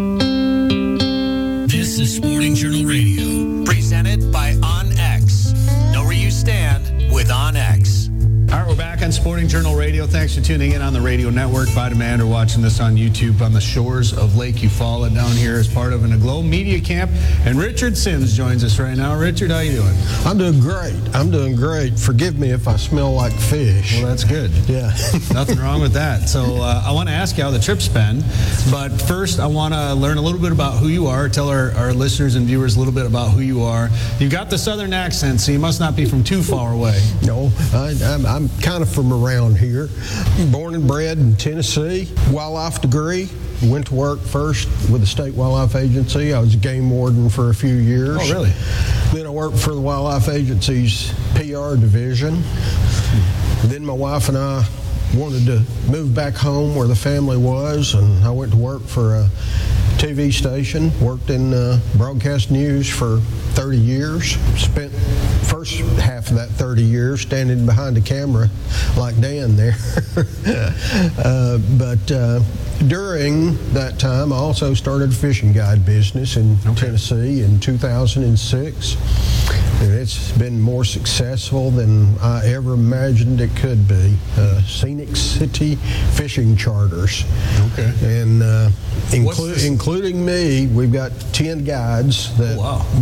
This is Sporting Journal Radio, presented by OnX. Know where you stand with OnX. All right, we're back on Sporting Journal Radio. Thanks for tuning in on the radio network by demand or watching this on YouTube on the shores of Lake Eufaula down here as part of an Aglow Media Camp. And Richard Sims joins us right now. Richard, how you doing? I'm doing great. Forgive me if I smell like fish. Well, that's good. Yeah. Nothing wrong with that. So I want to ask you how the trip's been. But first, I want to learn a little bit about who you are. Tell our listeners and viewers a little bit about who you are. You've got the southern accent, so you must not be from too far away. No, I'm kind of from around here. Born and bred in Tennessee. Wildlife degree. Went to work first with the State Wildlife Agency. I was a game warden for a few years. Oh, really? Then I worked for the Wildlife Agency's PR division. Then my wife and I wanted to move back home where the family was, and I went to work for a TV station, worked in broadcast news for 30 years, spent first half of that 30 years standing behind the camera like Dan there. But during that time, I also started a fishing guide business in Tennessee in 2006. And it's been more successful than I ever imagined it could be. Scenic City Fishing Charters. Okay. And including me, we've got 10 guides that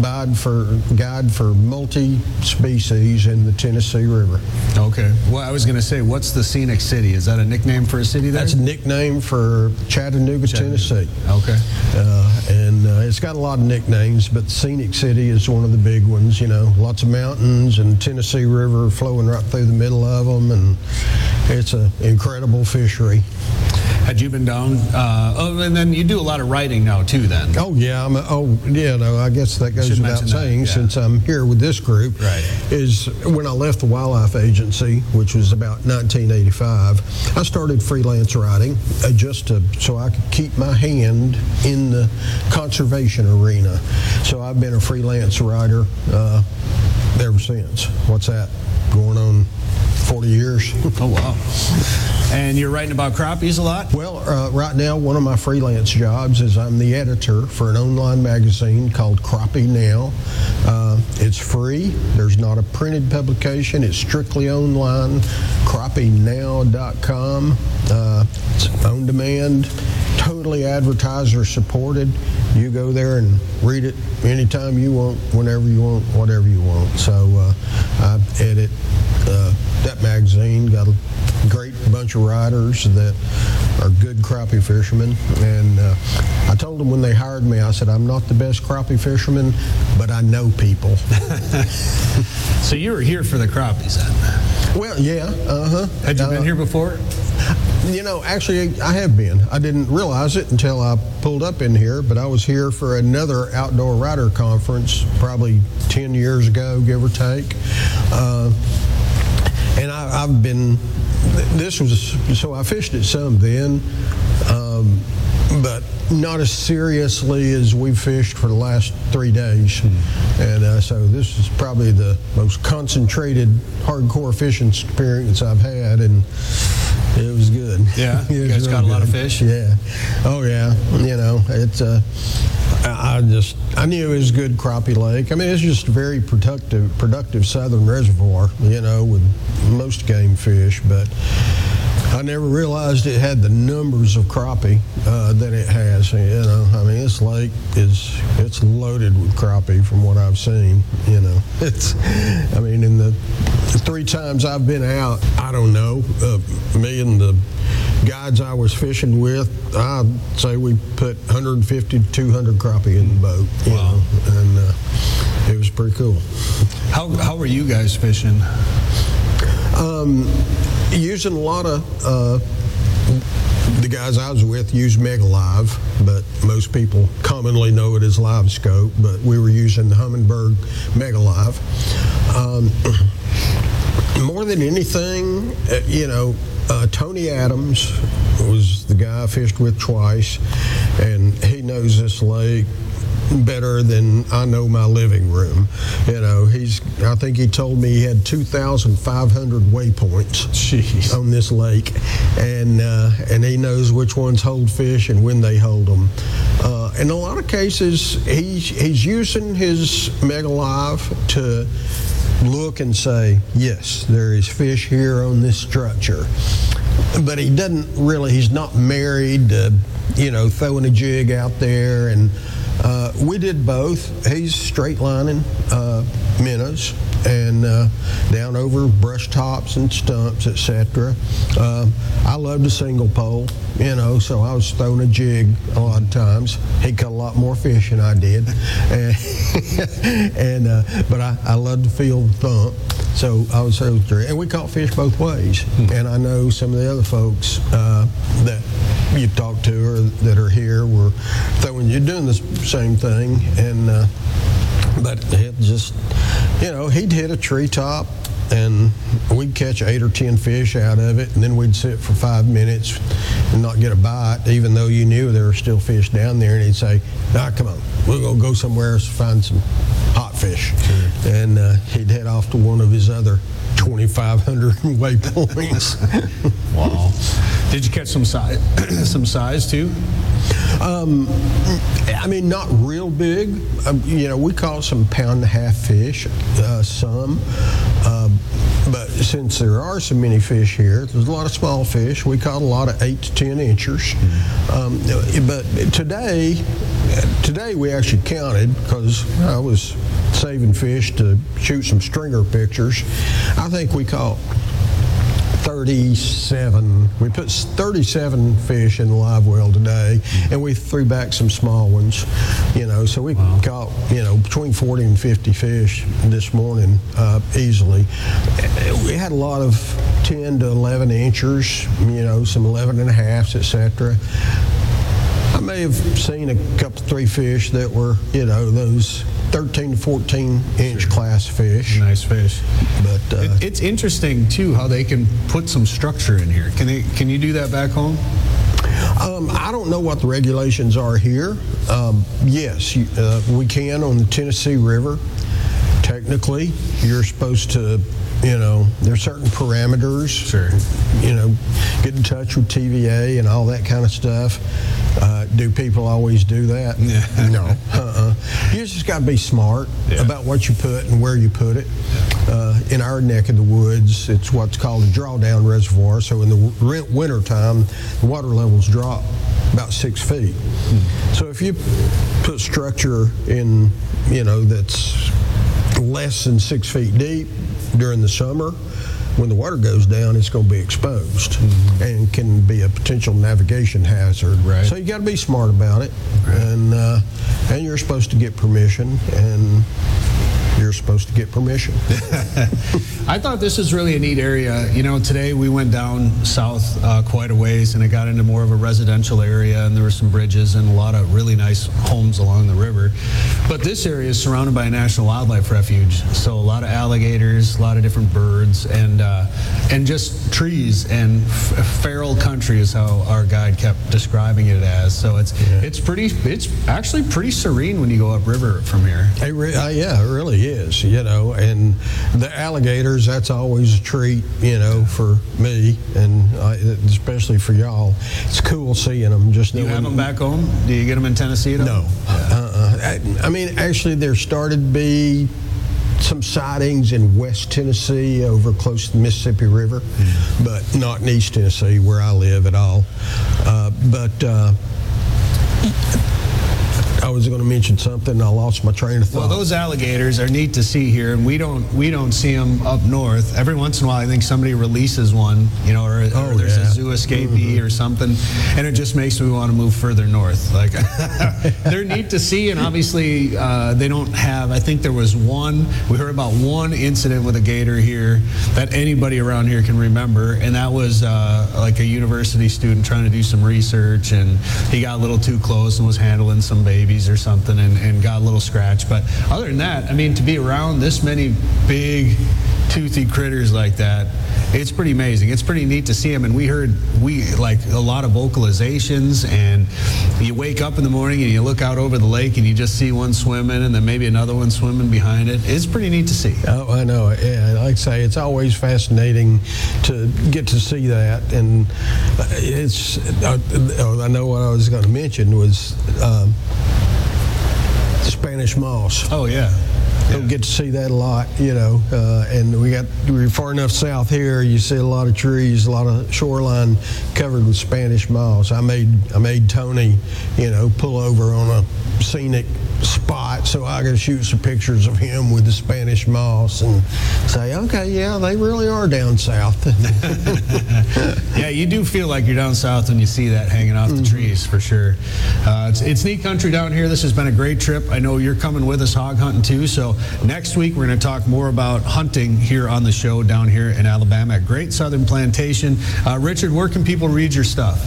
guide for multi-species in the Tennessee River. Okay. Well, I was going to say, what's the Scenic City? Is that a nickname for a city there? That's a nickname for Chattanooga, Tennessee. Okay. And it's got a lot of nicknames, but Scenic City is one of the big ones, you know. Lots of mountains and Tennessee River flowing right through the middle of them, and it's an incredible fishery. Had you been down? And then you do a lot of writing now too. Then. Oh yeah, I guess that goes without saying. Since I'm here with this group, right. Is when I left the Wildlife Agency, which was about 1985. I started freelance writing so I could keep my hand in the conservation arena. So I've been a freelance writer ever since. What's that? Going on 40 years. Oh, wow. And you're writing about crappies a lot? Well, right now, one of my freelance jobs is I'm the editor for an online magazine called Crappie Now. It's free. There's not a printed publication. It's strictly online. CrappieNow.com. It's on demand, totally advertiser supported. You go there and read it anytime you want, whenever you want, whatever you want. So I edit that magazine. Got a great bunch of writers that are good crappie fishermen. And I told them when they hired me, I said, I'm not the best crappie fisherman, but I know people. So you were here for the crappies then? Well, yeah. Had you been here before? You know, actually, I have been. I didn't realize it until I pulled up in here, but I was here for another outdoor writer conference probably 10 years ago, give or take. And I've been, so I fished it some then, but not as seriously as we've fished for the last 3 days. And so this is probably the most concentrated hardcore fishing experience I've had. And It was good. Yeah, you guys got a lot of fish. Yeah. Oh yeah. You know, it's I knew it was a good crappie lake. I mean, it's just a very productive southern reservoir. You know, with most game fish, but I never realized it had the numbers of crappie that it has. You know, I mean, this lake it's loaded with crappie from what I've seen. You know, I mean, in the 3 times I've been out, I don't know, me and the guides I was fishing with, I'd say we put 150 to 200 crappie in the boat. You know, and it was pretty cool. How were you guys fishing? Using a lot of the guys I was with used Mega Live, but most people commonly know it as Live Scope, but we were using the Humminbird Mega Live. More than anything, you know, Tony Adams was the guy I fished with twice, and he knows this lake better than I know my living room. You know, I think he told me he had 2,500 waypoints on this lake, and he knows which ones hold fish and when they hold them. In a lot of cases, he's using his Mega Live to look and say, yes, there is fish here on this structure. But he doesn't really, he's not married to, you know, throwing a jig out there. And we did both. He's straight lining minnows and down over brush tops and stumps, etc. I loved a single pole, you know, so I was throwing a jig a lot of times. He caught a lot more fish than I did, but I loved to feel the thump. So I was and we caught fish both ways. And I know some of the other folks that you talked to or that are here were you're doing the same thing, and but it just, you know, he'd hit a treetop and we'd catch 8 or 10 fish out of it, and then we'd sit for 5 minutes and not get a bite, even though you knew there were still fish down there. And he'd say, come on, we're going to go somewhere else to find some hot fish. Sure. And he'd head off to one of his other 2,500 waypoints. Wow. Did you catch some size too? I mean, not real big. You know, we caught some 1.5-pound fish, some. But since there are so many fish here, there's a lot of small fish. We caught a lot of 8 to 10 inchers. But today we actually counted, because I was saving fish to shoot some stringer pictures. I think we caught 37. We put 37 fish in the live well today, and we threw back some small ones. You know, so we caught, you know, between 40 and 50 fish this morning easily. We had a lot of 10 to 11 inchers, you know, some 11.5s, etc. I may have seen a couple, 3 fish that were, you know, those 13 to 14 inch class fish. Nice fish. But it's interesting too how they can put some structure in here. Can you do that back home? I don't know what the regulations are here. Yes, we can on the Tennessee River. Technically, you're supposed to, you know, there's certain parameters. Sure. You know, get in touch with TVA and all that kind of stuff. Do people always do that? No. You just got to be smart about what you put and where you put it. In our neck of the woods, it's what's called a drawdown reservoir. So in the winter time, the water levels drop about 6 feet. So if you put structure in, you know, that's less than 6 feet deep during the summer, when the water goes down, it's going to be exposed and can be a potential navigation hazard. Right. So you got to be smart about it, and you're supposed to get permission, and you're supposed to get permission. I thought this was really a neat area. You know, today we went down south quite a ways, and it got into more of a residential area, and there were some bridges and a lot of really nice homes along the river. But this area is surrounded by a National Wildlife Refuge, so a lot of alligators, a lot of different birds, and just trees and feral country is how our guide kept describing it as. So it's actually pretty serene when you go upriver from here. Yeah, it really is, and the alligators, that's always a treat, for me, and especially for y'all. It's cool seeing them. Just Do you have them back home? Do you get them in Tennessee at all? No. Actually, there started to be some sightings in West Tennessee over close to the Mississippi River, but not in East Tennessee where I live at all. I was going to mention something and I lost my train of thought. Well, those alligators are neat to see here, and we don't see them up north. Every once in a while, I think somebody releases one, or there's a zoo escapee or something, and it just makes me want to move further north. Like, they're neat to see, and obviously they don't have. I think there was one. We heard about one incident with a gator here that anybody around here can remember, and that was like a university student trying to do some research, and he got a little too close and was handling some babies or something and got a little scratch. But other than that, I mean, to be around this many big toothy critters like that, it's pretty amazing. It's pretty neat to see them. And we like a lot of vocalizations, and you wake up in the morning and you look out over the lake and you just see one swimming and then maybe another one swimming behind it. It's pretty neat to see. Oh, I know. Yeah, like I say, it's always fascinating to get to see that. And I know what I was going to mention was Spanish moss. Oh, yeah. Don't get to see that a lot, and we're far enough south here. You see a lot of trees, a lot of shoreline covered with Spanish moss. I made Tony, pull over on a scenic spot so I could shoot some pictures of him with the Spanish moss and say, okay, yeah, they really are down south. Yeah, you do feel like you're down south when you see that hanging off the trees, for sure. It's neat country down here. This has been a great trip. I know you're coming with us hog hunting too, so next week we're going to talk more about hunting here on the show down here in Alabama at Great Southern Plantation. Richard, where can people read your stuff?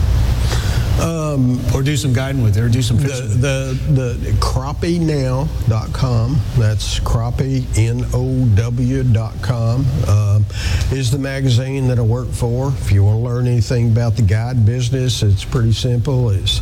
Or do some guiding with it, or do some fishing. The CrappieNow.com, that's Crappie, Now.com, is the magazine that I work for. If you want to learn anything about the guide business, it's pretty simple. It's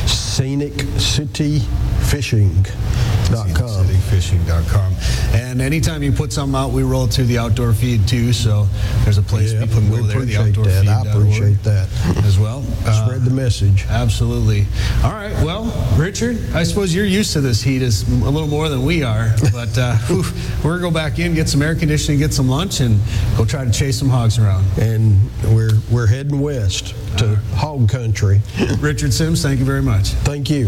ScenicCityFishing.com. CityFishing.com. And anytime you put something out, we roll it through the outdoor feed too, so there's a place people can go there, the outdoor feed. I appreciate that as well. Spread the message. Absolutely. All right, well, Richard, I suppose you're used to this heat as a little more than we are, but we're going to go back in, get some air conditioning, get some lunch, and go try to chase some hogs around. And we're heading west to hog country. Richard Sims, thank you very much. Thank you.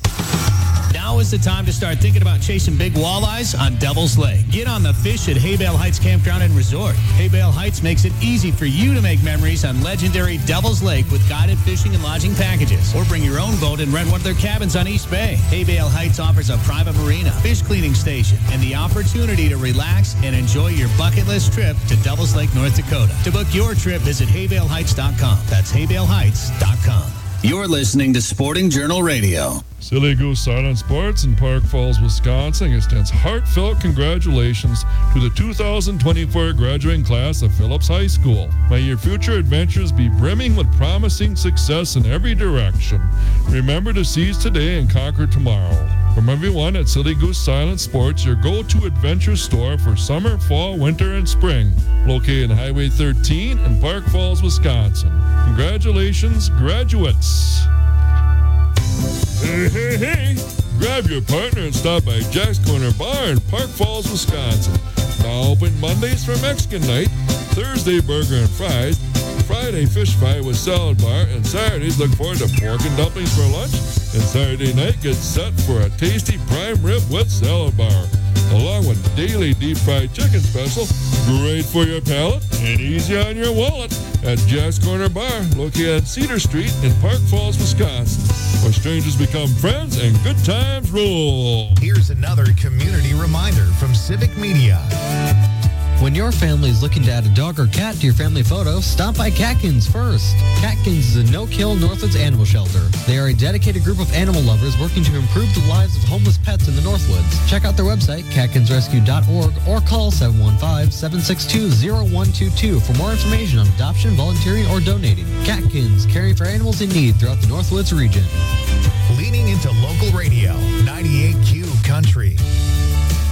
Now is the time to start thinking about chasing big walleyes on Devil's Lake. Get on the fish at Haybale Heights Campground and Resort. Haybale Heights makes it easy for you to make memories on legendary Devil's Lake with guided fishing and lodging packages. Or bring your own boat and rent one of their cabins on East Bay. Haybale Heights offers a private marina, fish cleaning station, and the opportunity to relax and enjoy your bucket list trip to Devil's Lake, North Dakota. To book your trip, visit haybaleheights.com. That's haybaleheights.com. You're listening to Sporting Journal Radio. Silly Goose Silent Sports in Park Falls, Wisconsin extends heartfelt congratulations to the 2024 graduating class of Phillips High School. May your future adventures be brimming with promising success in every direction. Remember to seize today and conquer tomorrow. From everyone at Silly Goose Silent Sports, your go-to adventure store for summer, fall, winter, and spring. Located on Highway 13 in Park Falls, Wisconsin. Congratulations, graduates! Hey, hey, hey! Grab your partner and stop by Jack's Corner Bar in Park Falls, Wisconsin. Now open Mondays for Mexican night, Thursday burger and fries, Friday fish fry with salad bar, and Saturdays look forward to pork and dumplings for lunch, and Saturday night gets set for a tasty prime rib with salad bar, along with daily deep fried chicken special, great for your palate and easy on your wallet at Jack's Corner Bar, located on Cedar Street in Park Falls, Wisconsin, where strangers become friends and good times rule. Here's another community reminder from Civic Media. When your family is looking to add a dog or cat to your family photo, stop by Catkins first. Catkins is a no-kill Northwoods animal shelter. They are a dedicated group of animal lovers working to improve the lives of homeless pets in the Northwoods. Check out their website, catkinsrescue.org, or call 715-762-0122 for more information on adoption, volunteering, or donating. Catkins, caring for animals in need throughout the Northwoods region. Leaning into local radio, 98Q Country.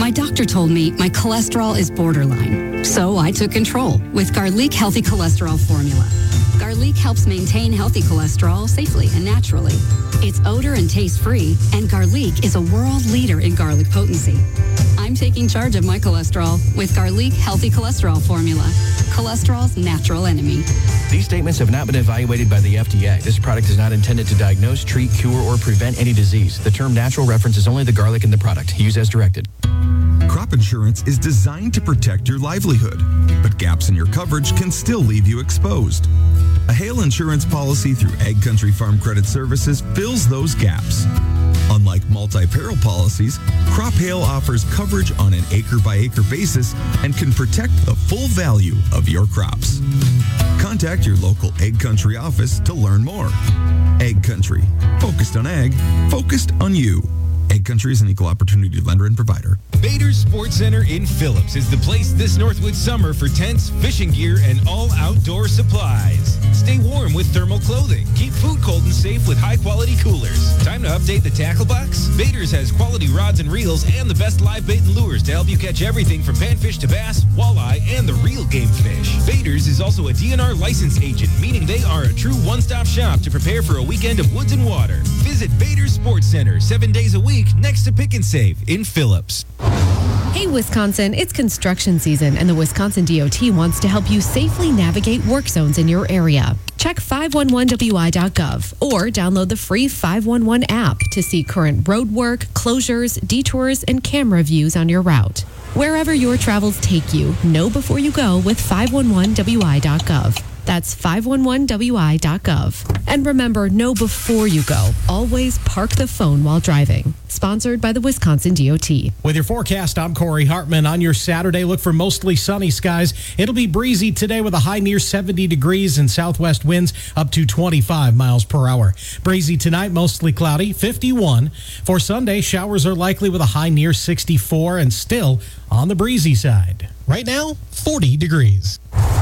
My doctor told me my cholesterol is borderline, so I took control with Garlic Healthy Cholesterol Formula. Garlic helps maintain healthy cholesterol safely and naturally. It's odor and taste-free, and Garlic is a world leader in garlic potency. I'm taking charge of my cholesterol with Garlic Healthy Cholesterol Formula, cholesterol's natural enemy. These statements have not been evaluated by the FDA. This product is not intended to diagnose, treat, cure, or prevent any disease. The term natural references only the garlic in the product. Use as directed. Crop insurance is designed to protect your livelihood, but gaps in your coverage can still leave you exposed. A hail insurance policy through Ag Country Farm Credit Services fills those gaps. Unlike multi-peril policies, crop hail offers coverage on an acre-by-acre basis and can protect the full value of your crops. Contact your local Ag Country office to learn more. Ag Country, focused on ag, focused on you. Ag Country is an equal opportunity lender and provider. Bader's Sports Center in Phillips is the place this Northwood summer for tents, fishing gear, and all outdoor supplies. Stay warm with thermal clothing. Keep food cold and safe with high-quality coolers. Time to update the tackle box? Bader's has quality rods and reels and the best live bait and lures to help you catch everything from panfish to bass, walleye, and the real game fish. Bader's is also a DNR license agent, meaning they are a true one-stop shop to prepare for a weekend of woods and water. Visit Bader's Sports Center 7 days a week next to Pick and Save in Phillips. Hey, Wisconsin, it's construction season, and the Wisconsin DOT wants to help you safely navigate work zones in your area. Check 511wi.gov or download the free 511 app to see current road work, closures, detours, and camera views on your route. Wherever your travels take you, know before you go with 511wi.gov. That's 511wi.gov. And remember, know before you go. Always park the phone while driving. Sponsored by the Wisconsin DOT. With your forecast, I'm Corey Hartman. On your Saturday, look for mostly sunny skies. It'll be breezy today with a high near 70 degrees and southwest winds up to 25 miles per hour. Breezy tonight, mostly cloudy, 51. For Sunday, showers are likely with a high near 64 and still on the breezy side. Right now, 40 degrees.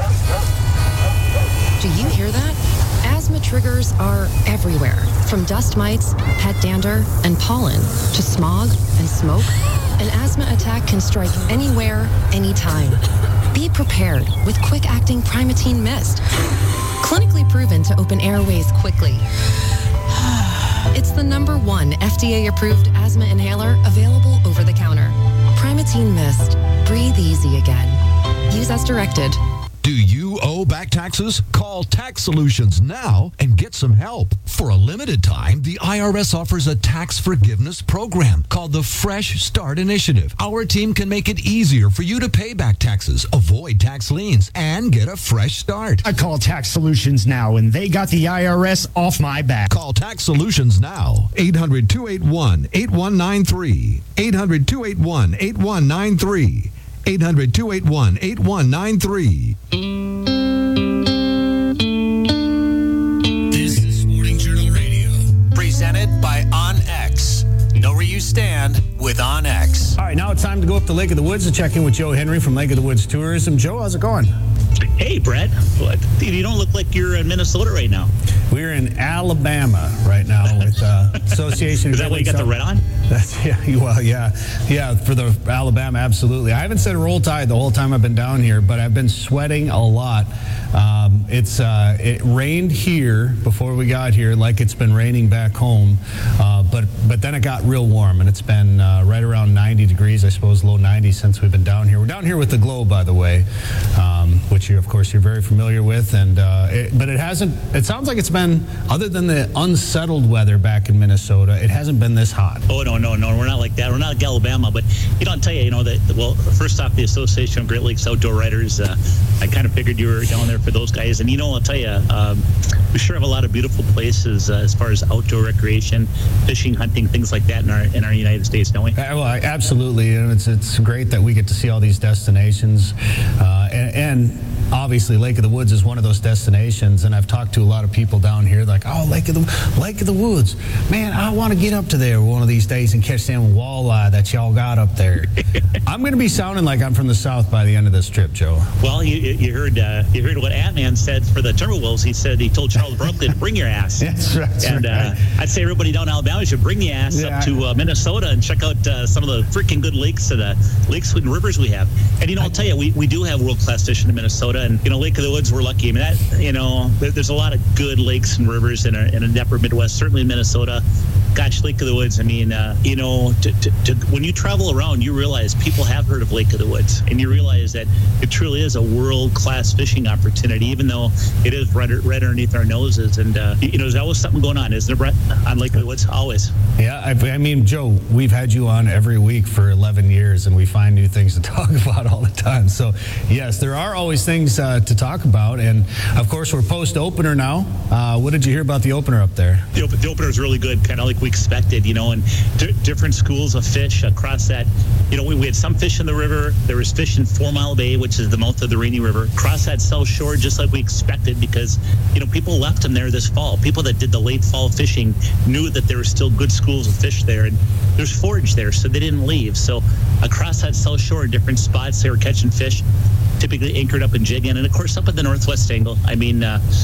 Do you hear that? Asthma triggers are everywhere, from dust mites, pet dander, and pollen, to smog and smoke. An asthma attack can strike anywhere, anytime. Be prepared with quick-acting Primatene Mist. Clinically proven to open airways quickly. It's the #1 FDA-approved asthma inhaler available over the counter. Primatene Mist. Breathe easy again. Use as directed. Do you owe back taxes? Call Tax Solutions now and get some help. For a limited time, the IRS offers a tax forgiveness program called the Fresh Start Initiative. Our team can make it easier for you to pay back taxes, avoid tax liens, and get a fresh start. I call Tax Solutions now, and they got the IRS off my back. Call Tax Solutions now. 800-281-8193. 800-281-8193. 800-281-8193. This is Sporting Journal Radio, presented by OnX. Know where you stand with OnX. All right, now it's time to go up to Lake of the Woods to check in with Joe Henry from Lake of the Woods Tourism. Joe, how's it going? Hey, Brett. What? You don't look like you're in Minnesota right now. We're in Alabama right now with Association. Is that why you got the red on? That's yeah. For the Alabama, absolutely. I haven't said a roll tide the whole time I've been down here, but I've been sweating a lot. It rained here before we got here, like it's been raining back home, but then it got real warm, and it's been right around 90 degrees, I suppose, low 90s since we've been down here. We're down here with the Globe, by the way, which of course you're very familiar with, but it hasn't. It sounds like it's been, other than the unsettled weather back in Minnesota, it hasn't been this hot. Oh no, we're not like that. We're not like Alabama, but I'll tell you, well, first off, the Association of Great Lakes Outdoor Writers, I kind of figured you were down there for those guys, and I'll tell you, we sure have a lot of beautiful places as far as outdoor recreation, fishing, hunting, things like that in our United States, don't we? Well, absolutely, and it's great that we get to see all these destinations. and obviously Lake of the Woods is one of those destinations, and I've talked to a lot of people down here like, oh, Lake of the Woods, man, I want to get up to there one of these days and catch them walleye that y'all got up there. I'm going to be sounding like I'm from the South by the end of this trip, Joe. Well, you heard what Ant-Man said for the Timberwolves. He told Charles Barkley to bring your ass. That's right. And I'd say everybody down in Alabama should bring the ass up to Minnesota and check out some of the freaking good lakes and lakes and rivers we have. And I'll tell you, we do have world-class fishing in Minnesota. And Lake of the Woods, we're lucky. I mean, there's a lot of good lakes and rivers in the upper Midwest, certainly in Minnesota. Gosh, Lake of the Woods. I mean, when you travel around, you realize people have heard of Lake of the Woods, and you realize that it truly is a world-class fishing opportunity, even though it is right underneath our noses. And there's always something going on, isn't there, Brett? On Lake of the Woods, always. Yeah, I mean, Joe, we've had you on every week for 11 years, and we find new things to talk about all the time. So, yes, there are always things to talk about, and of course, we're post-opener now. What did you hear about the opener up there? The opener is really good, kind of like we expected, and different schools of fish across that. We had some fish in the river. There was fish in 4 Mile Bay, which is the mouth of the Rainy River. Across that South Shore, just like we expected, because people left them there this fall. People that did the late fall fishing knew that there were still good schools of fish there, and there's forage there, so they didn't leave. So across that South Shore, in different spots, they were catching fish, typically anchored up in jigging, and of course up at the northwest angle. I mean,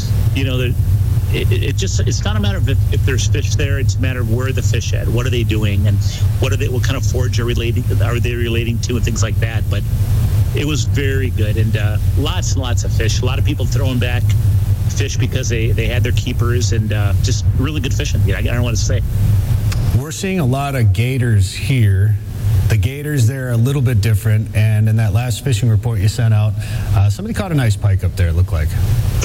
it's not a matter of if there's fish there. It's a matter of where the fish at, what are they doing, and what kind of forage are they relating to, and things like that. But it was very good, and lots and lots of fish. A lot of people throwing back fish because they had their keepers, and just really good fishing. I don't know what to say. We're seeing a lot of gators here. The gators there are a little bit different, and in that last fishing report you sent out, somebody caught a nice pike up there, it looked like.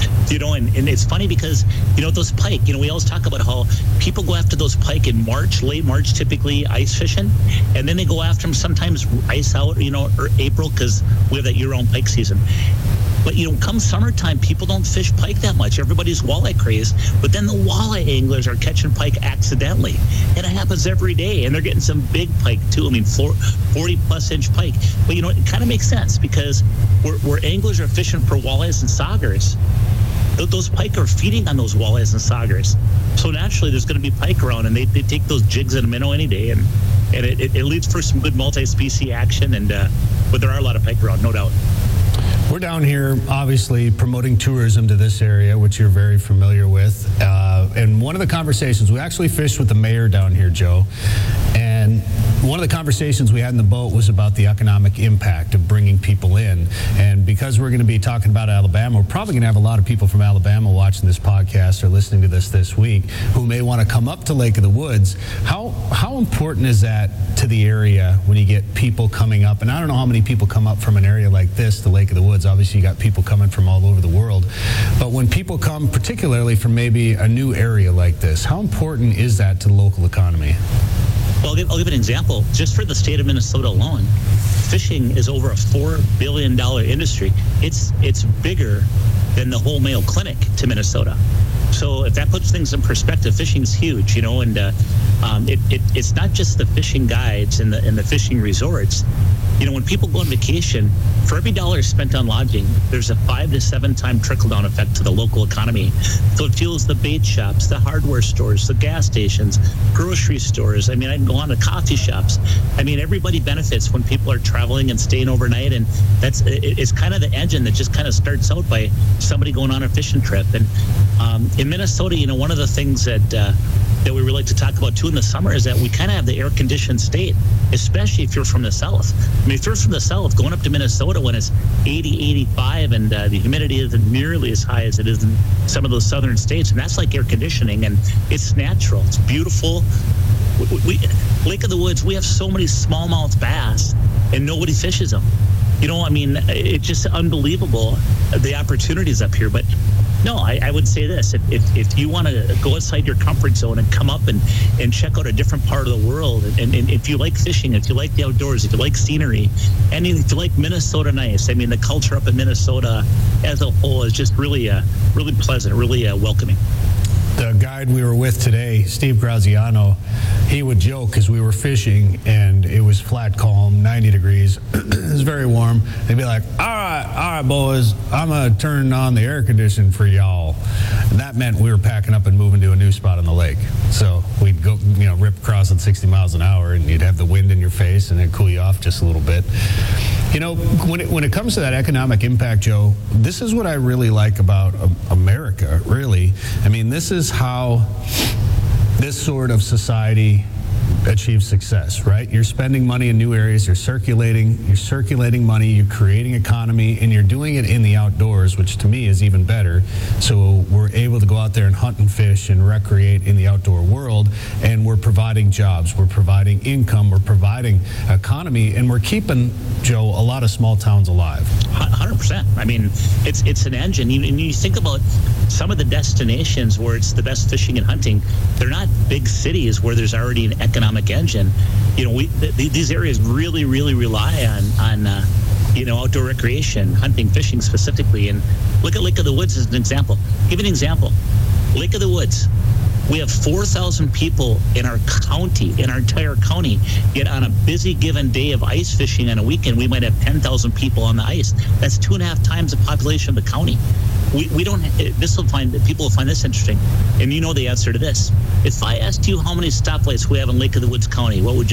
And it's funny because, those pike, we always talk about how people go after those pike in March, late March, typically ice fishing, and then they go after them sometimes ice out, or April, because we have that year-round pike season. But, come summertime, people don't fish pike that much. Everybody's walleye crazed. But then the walleye anglers are catching pike accidentally. And it happens every day. And they're getting some big pike, too. I mean, 40-plus inch pike. But, it kind of makes sense because where anglers are fishing for walleyes and saugers, those pike are feeding on those walleyes and saugers. So naturally, there's going to be pike around, and they take those jigs in a minnow any day. And it leads for some good multi-species action. But there are a lot of pike around, no doubt. We're down here, obviously, promoting tourism to this area, which you're very familiar with. And one of the conversations, we actually fished with the mayor down here, Joe. And one of the conversations we had in the boat was about the economic impact of bringing people in. And because we're going to be talking about Alabama, we're probably going to have a lot of people from Alabama watching this podcast or listening to this week who may want to come up to Lake of the Woods. How important is that to the area when you get people coming up? And I don't know how many people come up from an area like this to Lake of the Woods. Obviously, you got people coming from all over the world. But when people come, particularly from maybe a new area like this, how important is that to the local economy? Well, I'll give an example. Just for the state of Minnesota alone, fishing is over a $4 billion industry. It's bigger than the whole Mayo Clinic to Minnesota. So if that puts things in perspective, fishing is huge, and it's not just the fishing guides and the fishing resorts. When people go on vacation, for every dollar spent on lodging, there's a 5 to 7 time trickle-down effect to the local economy. So it fuels the bait shops, the hardware stores, the gas stations, grocery stores. I mean, I can go on to coffee shops. I mean, everybody benefits when people are traveling and staying overnight, and it's kind of the engine that just kind of starts out by somebody going on a fishing trip. And in Minnesota, one of the things that we really like to talk about too in the summer is that we kind of have the air-conditioned state, especially if you're from the south. I mean, if you're from the south, going up to Minnesota when it's 80, 85, and the humidity isn't nearly as high as it is in some of those southern states, and that's like air conditioning, and it's natural, it's beautiful. Lake of the Woods, we have so many smallmouth bass, and nobody fishes them. It's just unbelievable, the opportunities up here. But no, I would say this. If you want to go outside your comfort zone and come up and check out a different part of the world, and if you like fishing, if you like the outdoors, if you like scenery, and if you like Minnesota nice, I mean, the culture up in Minnesota as a whole is just really pleasant, really welcoming. The guide we were with today, Steve Graziano, he would joke because we were fishing and it was flat calm, 90 degrees. It was very warm. They'd be like, all right, boys, I'm going to turn on the air conditioning for y'all. And that meant we were packing up and moving to a new spot on the lake. So we'd go, rip across at 60 miles an hour, and you'd have the wind in your face and it'd cool you off just a little bit. When it comes to that economic impact, Joe, this is what I really like about America, really. I mean, this is how this sort of society achieves success, right? You're spending money in new areas, you're circulating money, you're creating economy, and you're doing it in the outdoors, which to me is even better. So we're able to go out there and hunt and fish and recreate in the outdoor world, and we're providing jobs, we're providing income, we're providing economy, and we're keeping, Joe, a lot of small towns alive. 100%. I mean, it's an engine. And you think about some of the destinations where it's the best fishing and hunting, they're not big cities where there's already an economic engine. These areas really, really rely on outdoor recreation, hunting, fishing specifically. And look at Lake of the Woods as an example. Give an example. Lake of the Woods. We have 4,000 people in our county, in our entire county, yet on a busy given day of ice fishing on a weekend, we might have 10,000 people on the ice. That's 2.5 times the population of the county. People will find this interesting. And you know the answer to this. If I asked you how many stoplights we have in Lake of the Woods County, what would you